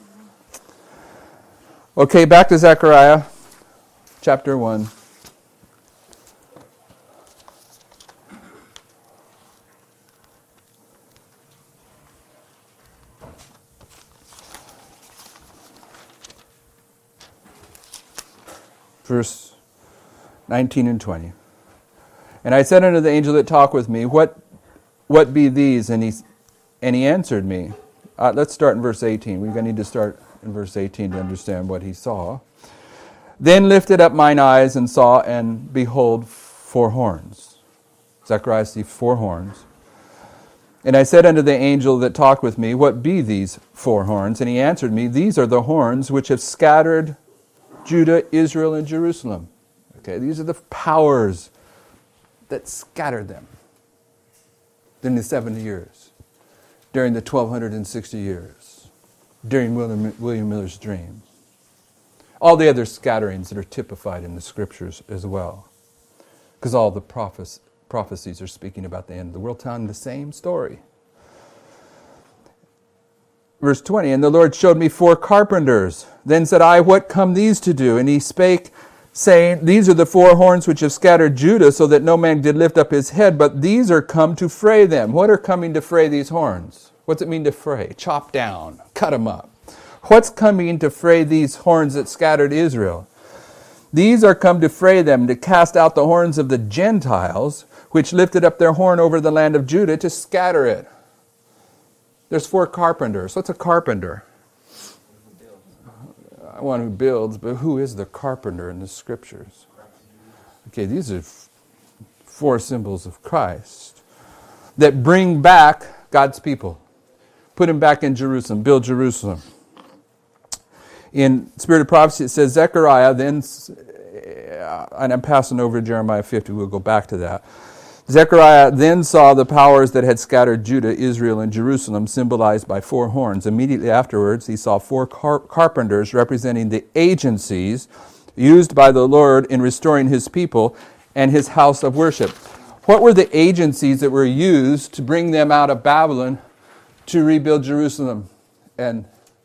Okay, back to Zechariah chapter 1. Verse 19 and 20. "And I said unto the angel that talked with me, What be these? And he answered me." Let's start in verse 18. We're going to need to start in verse 18 to understand what he saw. "Then lifted up mine eyes and saw, and behold, 4 horns." Zechariah sees 4 horns. "And I said unto the angel that talked with me, What be these 4 horns? And he answered me, These are the horns which have scattered Judah, Israel, and Jerusalem." Okay, these are the powers that scattered them. during the 70 years, during the 1260 years, during William Miller's dream. All the other scatterings that are typified in the scriptures as well. Because all the prophecies are speaking about the end of the world, telling the same story. Verse 20, and the Lord showed me 4 carpenters. Then said I, what come these to do? And he spake, saying, these are the 4 horns which have scattered Judah, so that no man did lift up his head, but these are come to fray them. What are coming to fray these horns? What's it mean to fray? Chop down, cut them up. What's coming to fray these horns that scattered Israel? These are come to fray them, to cast out the horns of the Gentiles, which lifted up their horn over the land of Judah, to scatter it. There's 4 carpenters. What's a carpenter? One who builds, but who is the carpenter in the scriptures? Okay, these are 4 symbols of Christ that bring back God's people. Put him back in Jerusalem, build Jerusalem. In Spirit of Prophecy, it says, Zechariah then, and I'm passing over Jeremiah 50, we'll go back to that. Zechariah then saw the powers that had scattered Judah, Israel, and Jerusalem, symbolized by 4 horns. Immediately afterwards, he saw 4 carpenters representing the agencies used by the Lord in restoring his people and his house of worship. What were the agencies that were used to bring them out of Babylon to rebuild Jerusalem and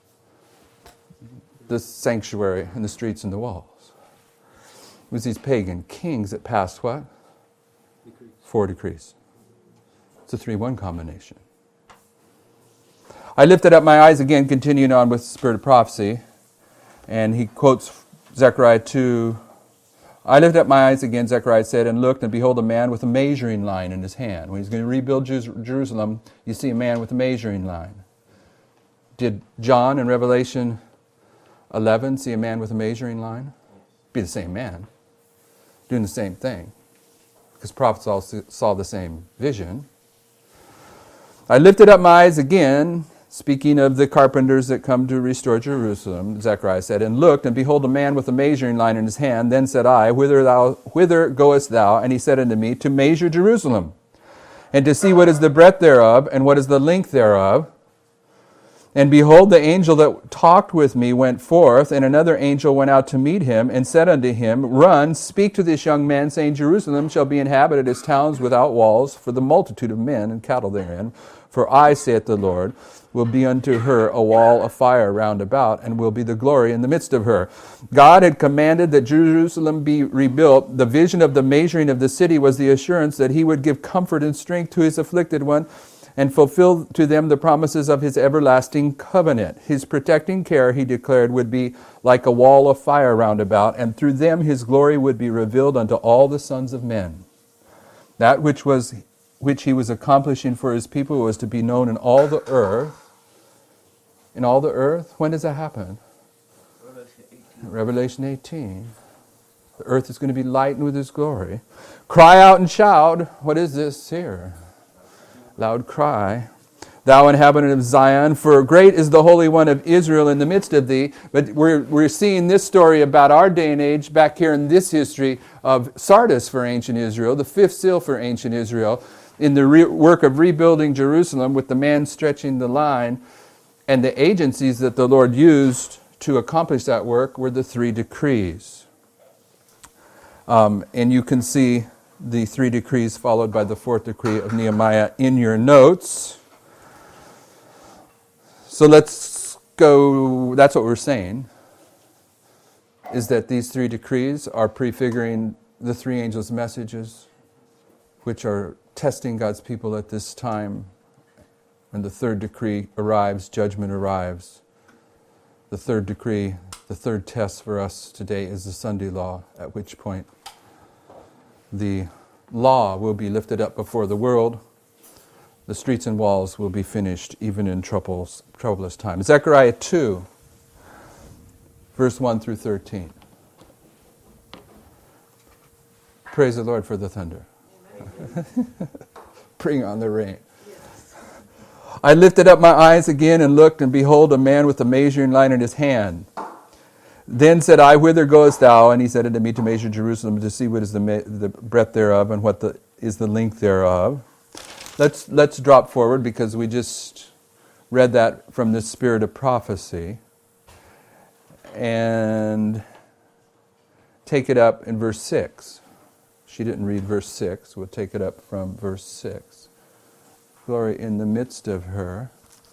the sanctuary and the streets and the walls? It was these pagan kings that passed what? 4 decrees. It's a 3-1 combination. I lifted up my eyes again, continuing on with the Spirit of Prophecy, and he quotes Zechariah 2. I lifted up my eyes again, Zechariah said, and looked, and behold, a man with a measuring line in his hand. When he's going to rebuild Jerusalem, you see a man with a measuring line. Did John in Revelation 11 see a man with a measuring line? Be the same man, doing the same thing. Because prophets all saw the same vision. I lifted up my eyes again, speaking of the carpenters that come to restore Jerusalem, Zechariah said, and looked, and behold, a man with a measuring line in his hand. Then said I, Whither goest thou? And he said unto me, To measure Jerusalem, and to see what is the breadth thereof, and what is the length thereof. And behold, the angel that talked with me went forth, and another angel went out to meet him, and said unto him, Run, speak to this young man, saying, Jerusalem shall be inhabited as towns without walls, for the multitude of men and cattle therein. For I, saith the Lord, will be unto her a wall of fire round about, and will be the glory in the midst of her. God had commanded that Jerusalem be rebuilt. The vision of the measuring of the city was the assurance that he would give comfort and strength to his afflicted one, and fulfill to them the promises of his everlasting covenant. His protecting care, he declared, would be like a wall of fire round about, and through them his glory would be revealed unto all the sons of men. That which he was accomplishing for his people was to be known in all the earth. In all the earth? When does that happen? Revelation 18. The earth is going to be lightened with his glory. Cry out and shout. What is this here? Loud cry, thou inhabitant of Zion, for great is the Holy One of Israel in the midst of thee. But we're seeing this story about our day and age back here in this history of Sardis for ancient Israel, the 5th seal for ancient Israel, in the work of rebuilding Jerusalem with the man stretching the line. And the agencies that the Lord used to accomplish that work were the 3 decrees. And you can see the 3 decrees followed by the 4th decree of Nehemiah in your notes. So let's go, that's what we're saying, is that these 3 decrees are prefiguring the 3 angels' messages, which are testing God's people at this time. When the 3rd decree arrives, judgment arrives. The 3rd decree, the 3rd test for us today is the Sunday law, at which point the law will be lifted up before the world. The streets and walls will be finished, even in troublous times. Zechariah 2, verse 1 through 13. Praise the Lord for the thunder. Bring on the rain. I lifted up my eyes again and looked, and behold, a man with a measuring line in his hand. Then said I, Whither goest thou? And he said unto me, To measure Jerusalem, to see what is the breadth thereof, and what is the length thereof. Let's drop forward because we just read that from the spirit of prophecy. And take it up in verse 6. She didn't read verse 6. We'll take it up from verse 6. Glory in the midst of her.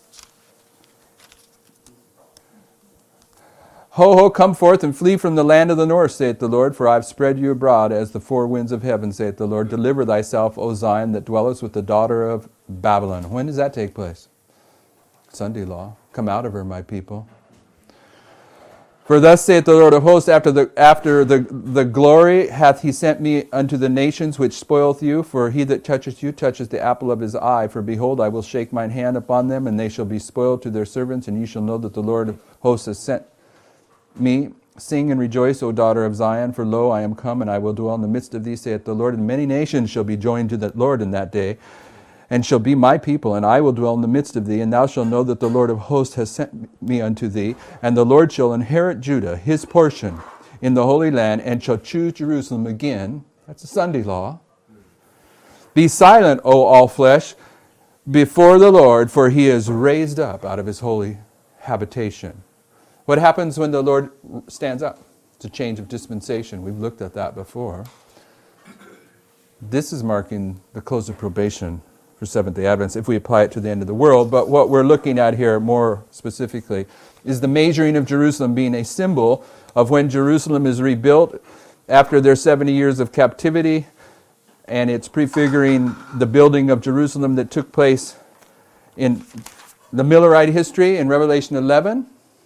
Ho, ho, come forth and flee from the land of the north, saith the Lord, for I have spread you abroad as the four winds of heaven, saith the Lord. Deliver thyself, O Zion, that dwellest with the daughter of Babylon. When does that take place? Sunday law. Come out of her, my people. For thus saith the Lord of hosts, after the glory hath he sent me unto the nations which spoileth you. For he that toucheth you toucheth the apple of his eye. For behold, I will shake mine hand upon them, and they shall be spoiled to their servants, and ye shall know that the Lord of hosts has sent me. Sing and rejoice, O daughter of Zion, for lo, I am come, and I will dwell in the midst of thee, saith the Lord. And many nations shall be joined to the Lord in that day, and shall be my people, and I will dwell in the midst of thee, and thou shalt know that the Lord of hosts has sent me unto thee, and the Lord shall inherit Judah, his portion, in the Holy Land, and shall choose Jerusalem again. That's a Sunday law. Be silent, O all flesh, before the Lord, for he is raised up out of his holy habitation. What happens when the Lord stands up? It's a change of dispensation. We've looked at that before. This is marking the close of probation for Seventh-day Adventists, if we apply it to the end of the world. But what we're looking at here more specifically is the measuring of Jerusalem being a symbol of when Jerusalem is rebuilt after their 70 years of captivity, and it's prefiguring the building of Jerusalem that took place in the Millerite history in Revelation 11.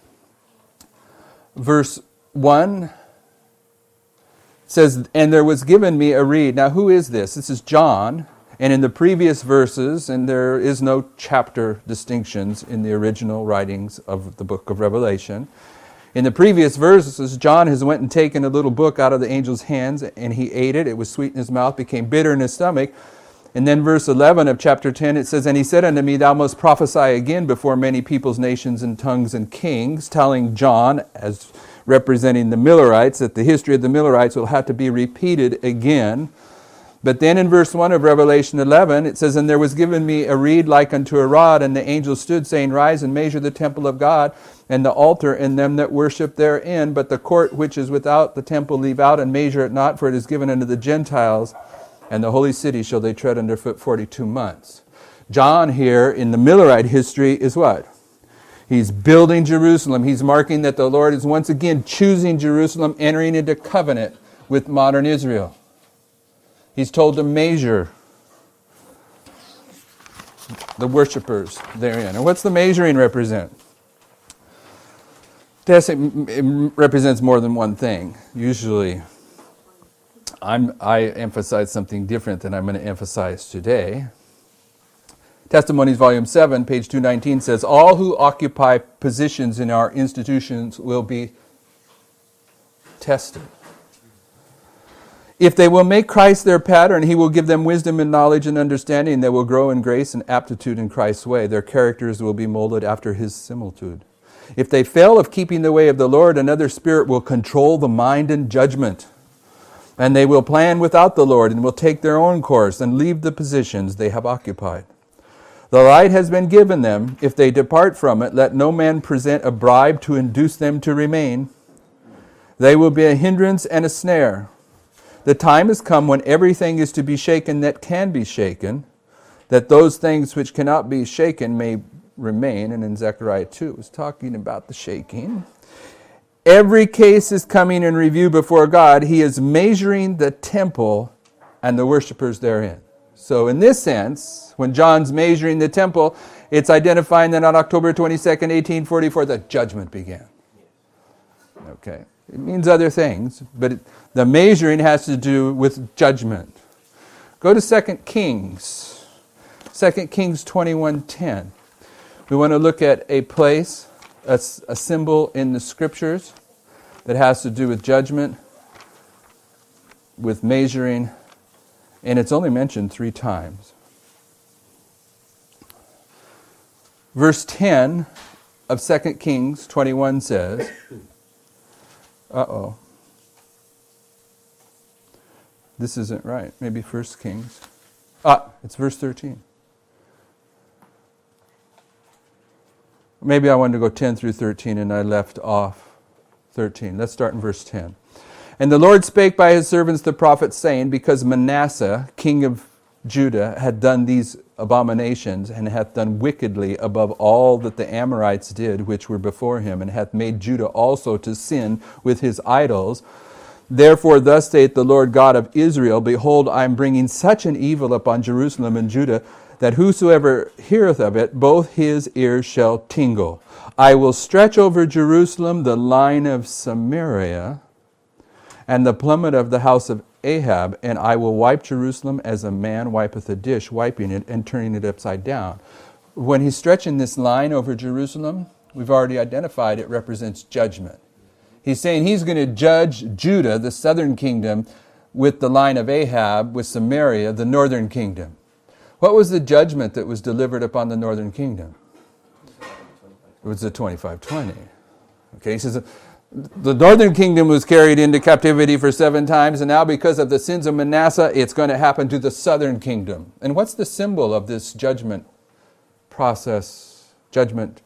Verse 1 says, and there was given me a reed. Now who is this? This is John. And in the previous verses, and there is no chapter distinctions in the original writings of the book of Revelation. In the previous verses, John has went and taken a little book out of the angel's hands, and he ate it. It was sweet in his mouth, became bitter in his stomach. And then verse 11 of chapter 10, it says, and he said unto me, thou must prophesy again before many peoples, nations, and tongues, and kings, telling John, as representing the Millerites, that the history of the Millerites will have to be repeated again. But then in verse 1 of Revelation 11, it says, and there was given me a reed like unto a rod, and the angel stood, saying, rise and measure the temple of God, and the altar, and them that worship therein. But the court which is without the temple leave out, and measure it not, for it is given unto the Gentiles, and the holy city shall they tread under foot 42 months. John here in the Millerite history is what? He's building Jerusalem. He's marking that the Lord is once again choosing Jerusalem, entering into covenant with modern Israel. He's told to measure the worshipers therein. And what's the measuring represent? It represents more than one thing. Usually, I emphasize something different than I'm going to emphasize today. Testimonies, Volume 7, page 219 says, all who occupy positions in our institutions will be tested. If they will make Christ their pattern, he will give them wisdom and knowledge and understanding. They will grow in grace and aptitude in Christ's way. Their characters will be molded after his similitude. If they fail of keeping the way of the Lord, another spirit will control the mind and judgment. And they will plan without the Lord and will take their own course and leave the positions they have occupied. The light has been given them. If they depart from it, let no man present a bribe to induce them to remain. They will be a hindrance and a snare. The time has come when everything is to be shaken that can be shaken, that those things which cannot be shaken may remain. And in Zechariah 2, it was talking about the shaking. Every case is coming in review before God. He is measuring the temple and the worshipers therein. So in this sense, when John's measuring the temple, it's identifying that on October 22nd, 1844, the judgment began. Okay. It means other things, but the measuring has to do with judgment. Go to 2 Kings. 2 Kings 21:10. We want to look at a place, a symbol in the Scriptures that has to do with judgment, with measuring, and it's only mentioned 3 times. Verse 10 of 2 Kings 21 says, this isn't right. Maybe 1 Kings. It's verse 13. maybe I wanted to go 10 through 13 and I left off 13. Let's start in verse 10. And the Lord spake by his servants the prophets, saying, because Manasseh, king of Judah, had done these abominations, and hath done wickedly above all that the Amorites did, which were before him, and hath made Judah also to sin with his idols. Therefore thus saith the Lord God of Israel, behold, I am bringing such an evil upon Jerusalem and Judah, that whosoever heareth of it, both his ears shall tingle. I will stretch over Jerusalem the line of Samaria, and the plummet of the house of Ahab, and I will wipe Jerusalem as a man wipeth a dish, wiping it and turning it upside down. When he's stretching this line over Jerusalem, we've already identified it represents judgment. He's saying he's going to judge Judah, the southern kingdom, with the line of Ahab, with Samaria, the northern kingdom. What was the judgment that was delivered upon the northern kingdom? It was the 25-20. Okay, he says the northern kingdom was carried into captivity for 7 times, and now because of the sins of Manasseh, it's going to happen to the southern kingdom. And what's the symbol of this judgment process, judgment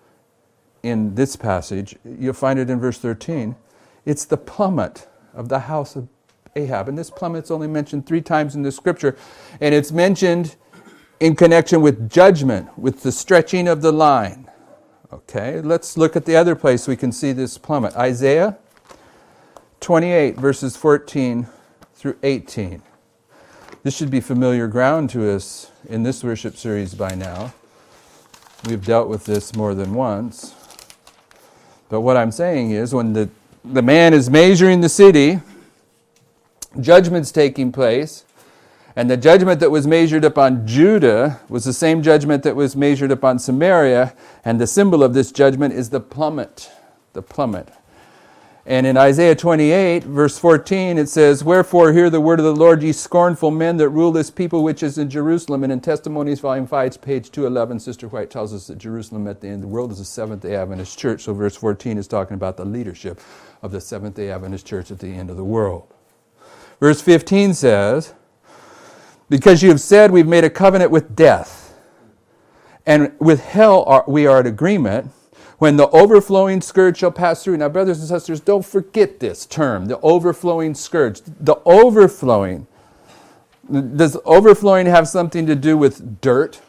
in this passage? You'll find it in verse 13. It's the plummet of the house of Ahab. And this plummet's only mentioned 3 times in the scripture, and it's mentioned in connection with judgment, with the stretching of the line. Okay, let's look at the other place we can see this plummet. Isaiah 28, verses 14 through 18. This should be familiar ground to us in this worship series by now. We've dealt with this more than once. But what I'm saying is, when the man is measuring the city, judgment's taking place, and the judgment that was measured upon Judah was the same judgment that was measured upon Samaria, and the symbol of this judgment is the plummet. The plummet. And in Isaiah 28, verse 14, it says, wherefore hear the word of the Lord, ye scornful men that rule this people which is in Jerusalem. And in Testimonies, volume 5, page 211, Sister White tells us that Jerusalem at the end of the world is a Seventh-day Adventist church. So verse 14 is talking about the leadership of the Seventh-day Adventist church at the end of the world. Verse 15 says, because you have said we've made a covenant with death, and with hell we are at agreement, when the overflowing scourge shall pass through. Now, brothers and sisters, don't forget this term, the overflowing scourge. The overflowing. Does overflowing have something to do with dirt?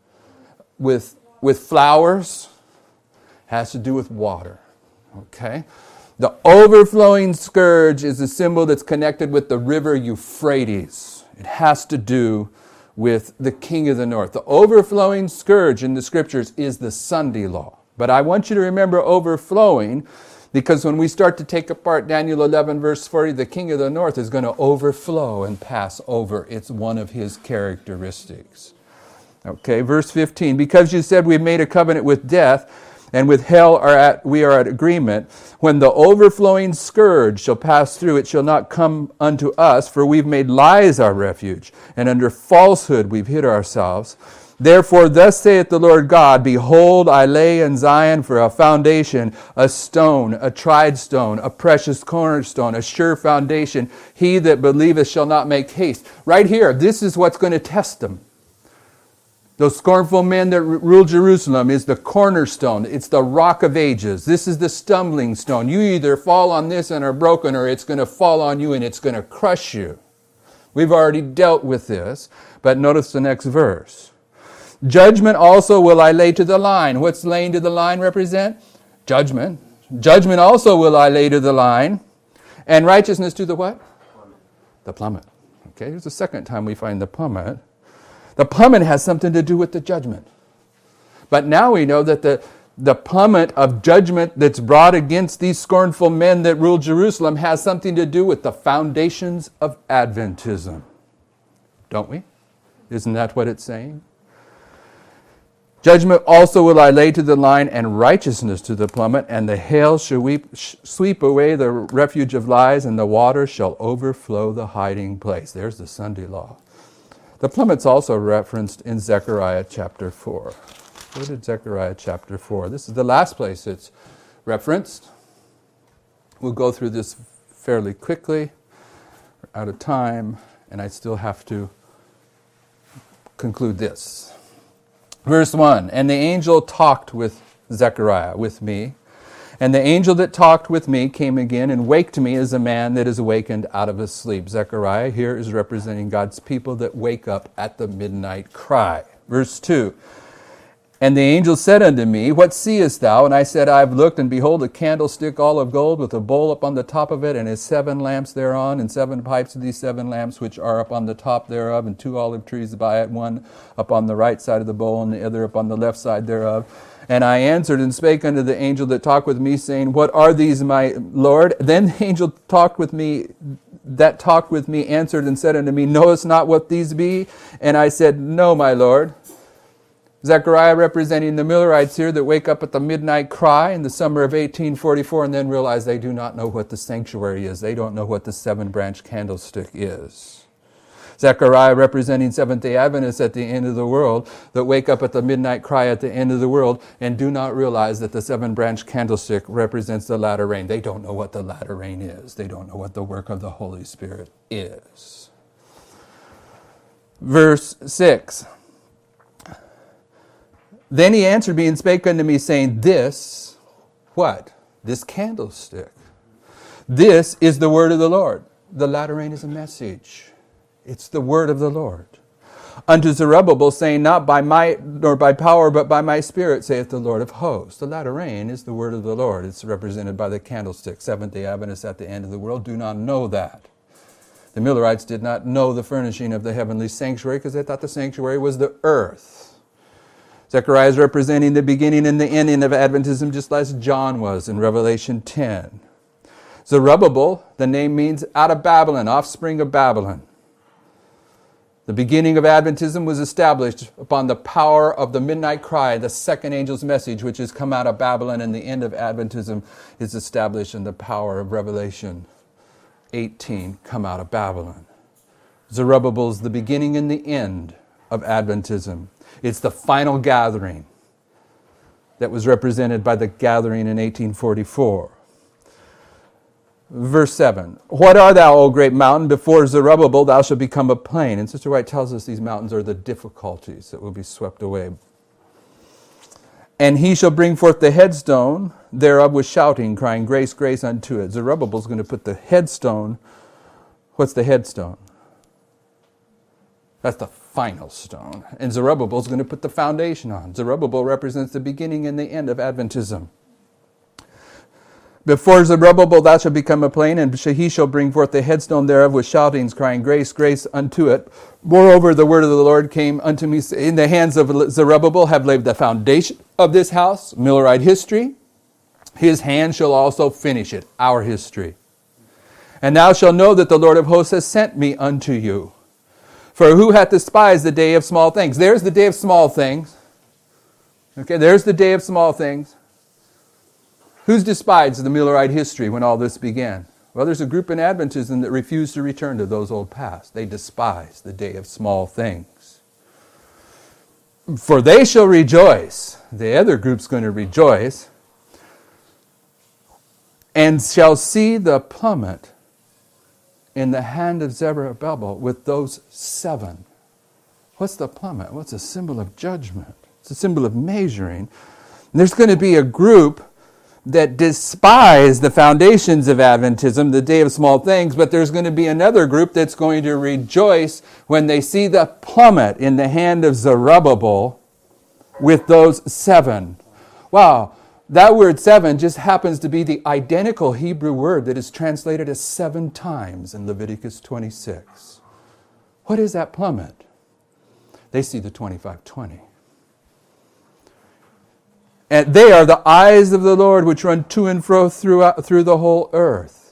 With flowers? Has to do with water. Okay? The overflowing scourge is a symbol that's connected with the river Euphrates. It has to do with the king of the north. The overflowing scourge in the scriptures is the Sunday law. But I want you to remember overflowing, because when we start to take apart Daniel 11, verse 40, the king of the north is going to overflow and pass over. It's one of his characteristics. Okay, verse 15. Because you said we've made a covenant with death, and with hell we are at agreement. When the overflowing scourge shall pass through, it shall not come unto us, for we've made lies our refuge, and under falsehood we've hid ourselves. Therefore thus saith the Lord God, behold, I lay in Zion for a foundation, a stone, a tried stone, a precious cornerstone, a sure foundation. He that believeth shall not make haste. Right here, this is what's going to test them. Those scornful men that rule Jerusalem is the cornerstone. It's the rock of ages. This is the stumbling stone. You either fall on this and are broken, or it's going to fall on you and it's going to crush you. We've already dealt with this, but notice the next verse. Judgment also will I lay to the line. What's laying to the line represent? Judgment. Judgment also will I lay to the line. And righteousness to the what? The plummet. Okay, here's the second time we find the plummet. The plummet has something to do with the judgment. But now we know that the plummet of judgment that's brought against these scornful men that rule Jerusalem has something to do with the foundations of Adventism. Don't we? Isn't that what it's saying? Judgment also will I lay to the line, and righteousness to the plummet, and the hail shall sweep away the refuge of lies, and the water shall overflow the hiding place. There's the Sunday law. The plummet's also referenced in Zechariah chapter 4. Go to Zechariah chapter 4. This is the last place it's referenced. We'll go through this fairly quickly. We're out of time, and I still have to conclude this. Verse 1, and the angel talked with Zechariah, with me. And the angel that talked with me came again and waked me as a man that is awakened out of his sleep. Zechariah here is representing God's people that wake up at the midnight cry. Verse 2. And the angel said unto me, What seest thou? And I said, I have looked, and behold, a candlestick all of gold, with a bowl upon the top of it, and his 7 lamps thereon, and 7 pipes of these 7 lamps, which are upon the top thereof, and 2 olive trees by it, one upon the right side of the bowl, and the other upon the left side thereof. And I answered and spake unto the angel that talked with me, saying, What are these, my Lord? Then the angel that talked with me answered and said unto me, Knowest not what these be? And I said, No, my Lord. Zechariah representing the Millerites here that wake up at the midnight cry in the summer of 1844 and then realize they do not know what the sanctuary is. They don't know what the 7-branch candlestick is. Zechariah representing Seventh-day Adventists at the end of the world that wake up at the midnight cry at the end of the world and do not realize that the 7-branch candlestick represents the latter rain. They don't know what the latter rain is. They don't know what the work of the Holy Spirit is. Verse 6. Then he answered me and spake unto me, saying, This, what? This candlestick. This is the word of the Lord. The latter rain is a message. It's the word of the Lord. Unto Zerubbabel, saying, Not by might nor by power, but by my spirit, saith the Lord of hosts. The latter rain is the word of the Lord. It's represented by the candlestick. Seventh-day Adventists at the end of the world do not know that. The Millerites did not know the furnishing of the heavenly sanctuary because they thought the sanctuary was the earth. Zechariah is representing the beginning and the ending of Adventism, just as John was in Revelation 10. Zerubbabel, the name means out of Babylon, offspring of Babylon. The beginning of Adventism was established upon the power of the midnight cry, the second angel's message, which has come out of Babylon, and the end of Adventism is established in the power of Revelation 18, come out of Babylon. Zerubbabel is the beginning and the end of Adventism. It's the final gathering that was represented by the gathering in 1844. Verse 7. What art thou, O great mountain? Before Zerubbabel thou shalt become a plain. And Sister White tells us these mountains are the difficulties that will be swept away. And he shall bring forth the headstone thereof with shouting, crying, Grace, grace unto it. Zerubbabel's going to put the headstone. What's the headstone? That's the final stone. And Zerubbabel is going to put the foundation on. Zerubbabel represents the beginning and the end of Adventism. Before Zerubbabel thou shalt become a plain, and he shall bring forth the headstone thereof with shoutings, crying, Grace, grace unto it. Moreover, the word of the Lord came unto me, in the hands of Zerubbabel have laid the foundation of this house, Millerite history. His hand shall also finish it, our history. And thou shalt know that the Lord of hosts has sent me unto you. For who hath despised the day of small things? There's the day of small things. Okay, there's the day of small things. Who's despised the Millerite history when all this began? Well, there's a group in Adventism that refused to return to those old paths. They despise the day of small things. For they shall rejoice. The other group's going to rejoice. And shall see the plummet in the hand of Zerubbabel with those 7. What's the plummet? What's a symbol of judgment? It's a symbol of measuring. And there's going to be a group that despise the foundations of Adventism, the day of small things, but there's going to be another group that's going to rejoice when they see the plummet in the hand of Zerubbabel with those 7. Wow. That word 7 just happens to be the identical Hebrew word that is translated as 7 times in Leviticus 26. What is that plummet? They see the 25:20. And they are the eyes of the Lord which run to and fro through the whole earth.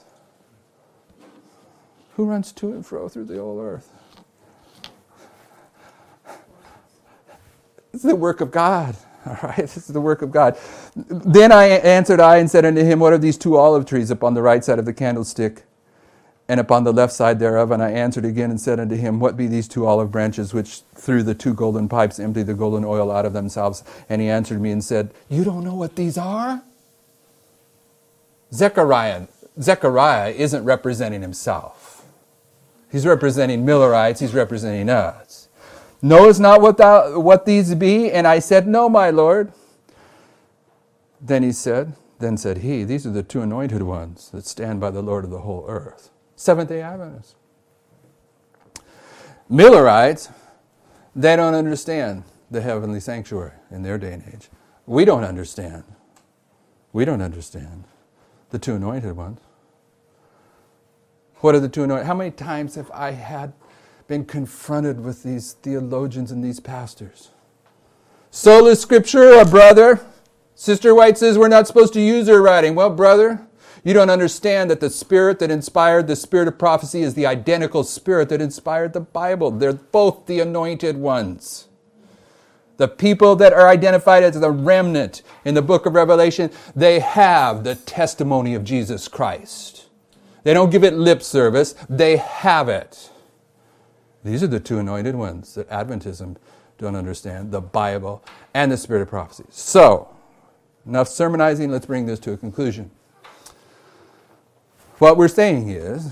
Who runs to and fro through the whole earth? It's the work of God. All right, this is the work of God. Then I answered and said unto him, What are these 2 olive trees upon the right side of the candlestick, and upon the left side thereof? And I answered again and said unto him, What be these 2 olive branches which through the 2 golden pipes empty the golden oil out of themselves? And he answered me and said, You don't know what these are? Zechariah isn't representing himself. He's representing Millerites. He's representing us. Knowest not what these be? And I said, No, my Lord. Then said he, these are the two anointed ones that stand by the Lord of the whole earth. Seventh-day Adventists. Millerites, they don't understand the heavenly sanctuary in their day and age. We don't understand. We don't understand the two anointed ones. What are the two anointed? How many times have I been confronted with these theologians and these pastors? Sola Scriptura, brother. Sister White says we're not supposed to use her writing. Well, brother, you don't understand that the spirit that inspired the spirit of prophecy is the identical spirit that inspired the Bible. They're both the anointed ones. The people that are identified as the remnant in the book of Revelation, they have the testimony of Jesus Christ. They don't give it lip service. They have it. These are the two anointed ones that Adventism don't understand, the Bible and the spirit of prophecy. So, enough sermonizing, let's bring this to a conclusion. What we're saying is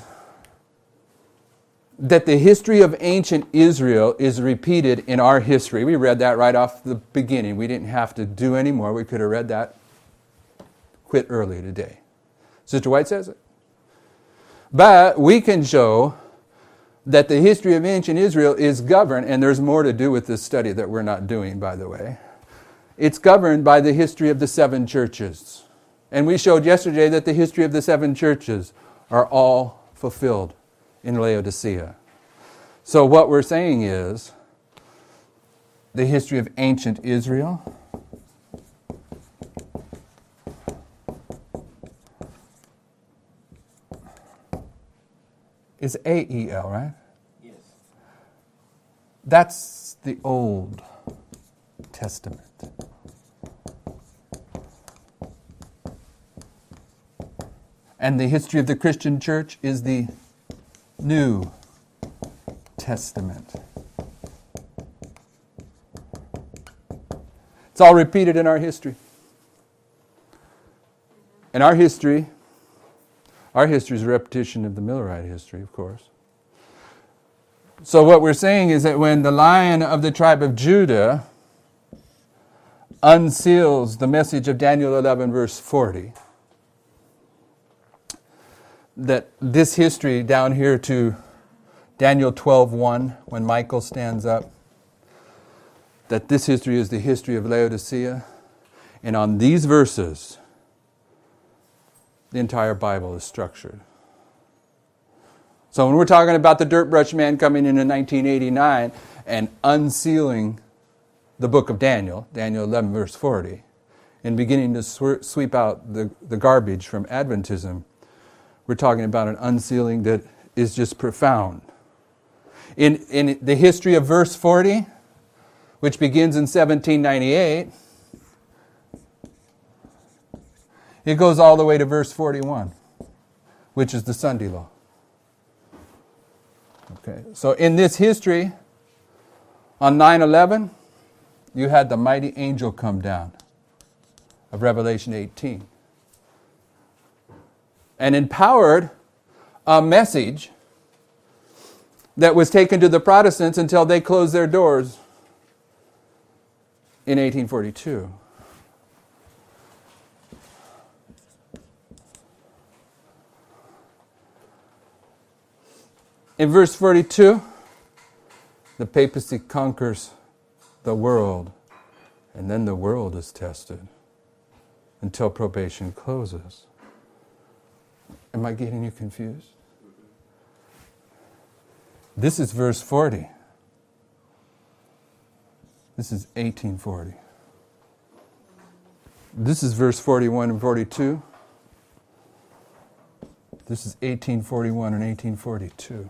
that the history of ancient Israel is repeated in our history. We read that right off the beginning. We didn't have to do any more. We could have read that, quit early today. Sister White says it. But we can show that the history of ancient Israel is governed, and there's more to do with this study that we're not doing, by the way. It's governed by the history of the seven churches. And we showed yesterday that the history of the seven churches are all fulfilled in Laodicea. So what we're saying is the history of ancient Israel is AEL, right? Yes. That's the Old Testament. And the history of the Christian church is the New Testament. It's all repeated in our history. And our history is a repetition of the Millerite history, of course. So what we're saying is that when the Lion of the tribe of Judah unseals the message of Daniel 11, verse 40, that this history down here to Daniel 12:1, when Michael stands up, that this history is the history of Laodicea. And on these verses, the entire Bible is structured. So when we're talking about the dirt brush man coming in 1989 and unsealing the book of Daniel, Daniel 11, verse 40, and beginning to sweep out the garbage from Adventism, we're talking about an unsealing that is just profound. In the history of verse 40, which begins in 1798, it goes all the way to verse 41, which is the Sunday law. Okay, so in this history, on 9/11, you had the mighty angel come down of Revelation 18. And empowered a message that was taken to the Protestants until they closed their doors in 1842. In verse 42, the papacy conquers the world, and then the world is tested until probation closes. Am I getting you confused? This is verse 40. This is 1840. This is verse 41 and 42. This is 1841 and 1842.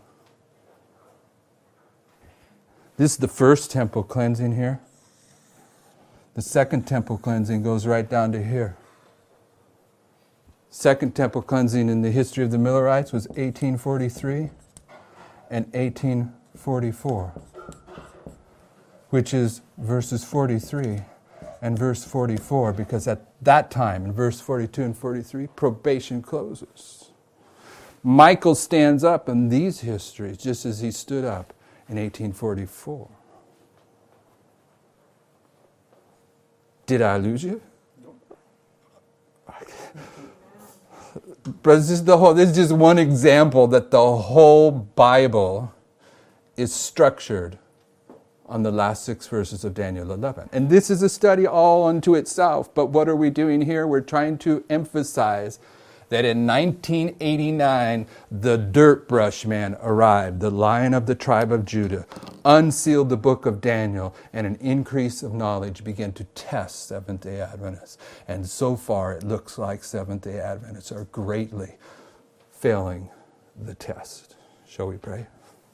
This is the first temple cleansing here. The second temple cleansing goes right down to here. Second temple cleansing in the history of the Millerites was 1843 and 1844, which is verses 43 and verse 44, because at that time, in verse 42 and 43, probation closes. Michael stands up in these histories just as he stood up in 1844. Did I lose you? But this is just one example that the whole Bible is structured on the last 6 verses of Daniel 11. And this is a study all unto itself. But what are we doing here? We're trying to emphasize that in 1989, the dirt brush man arrived, the Lion of the tribe of Judah, unsealed the book of Daniel, and an increase of knowledge began to test Seventh-day Adventists. And so far, it looks like Seventh-day Adventists are greatly failing the test. Shall we pray?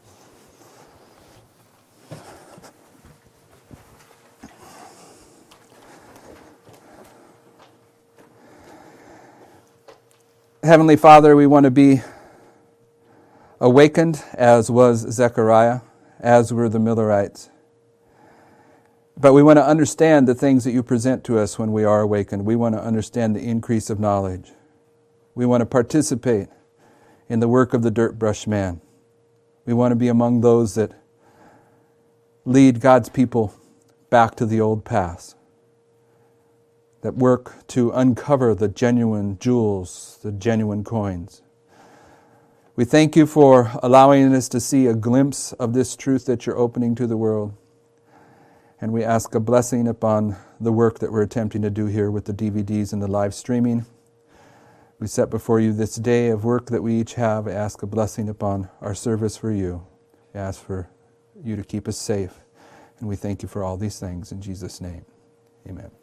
Heavenly Father, we want to be awakened, as was Zechariah, as were the Millerites. But we want to understand the things that you present to us when we are awakened. We want to understand the increase of knowledge. We want to participate in the work of the dirt brush man. We want to be among those that lead God's people back to the old past, that work to uncover the genuine jewels, the genuine coins. We thank you for allowing us to see a glimpse of this truth that you're opening to the world. And we ask a blessing upon the work that we're attempting to do here with the DVDs and the live streaming. We set before you this day of work that we each have. We ask a blessing upon our service for you. We ask for you to keep us safe. And we thank you for all these things in Jesus' name. Amen.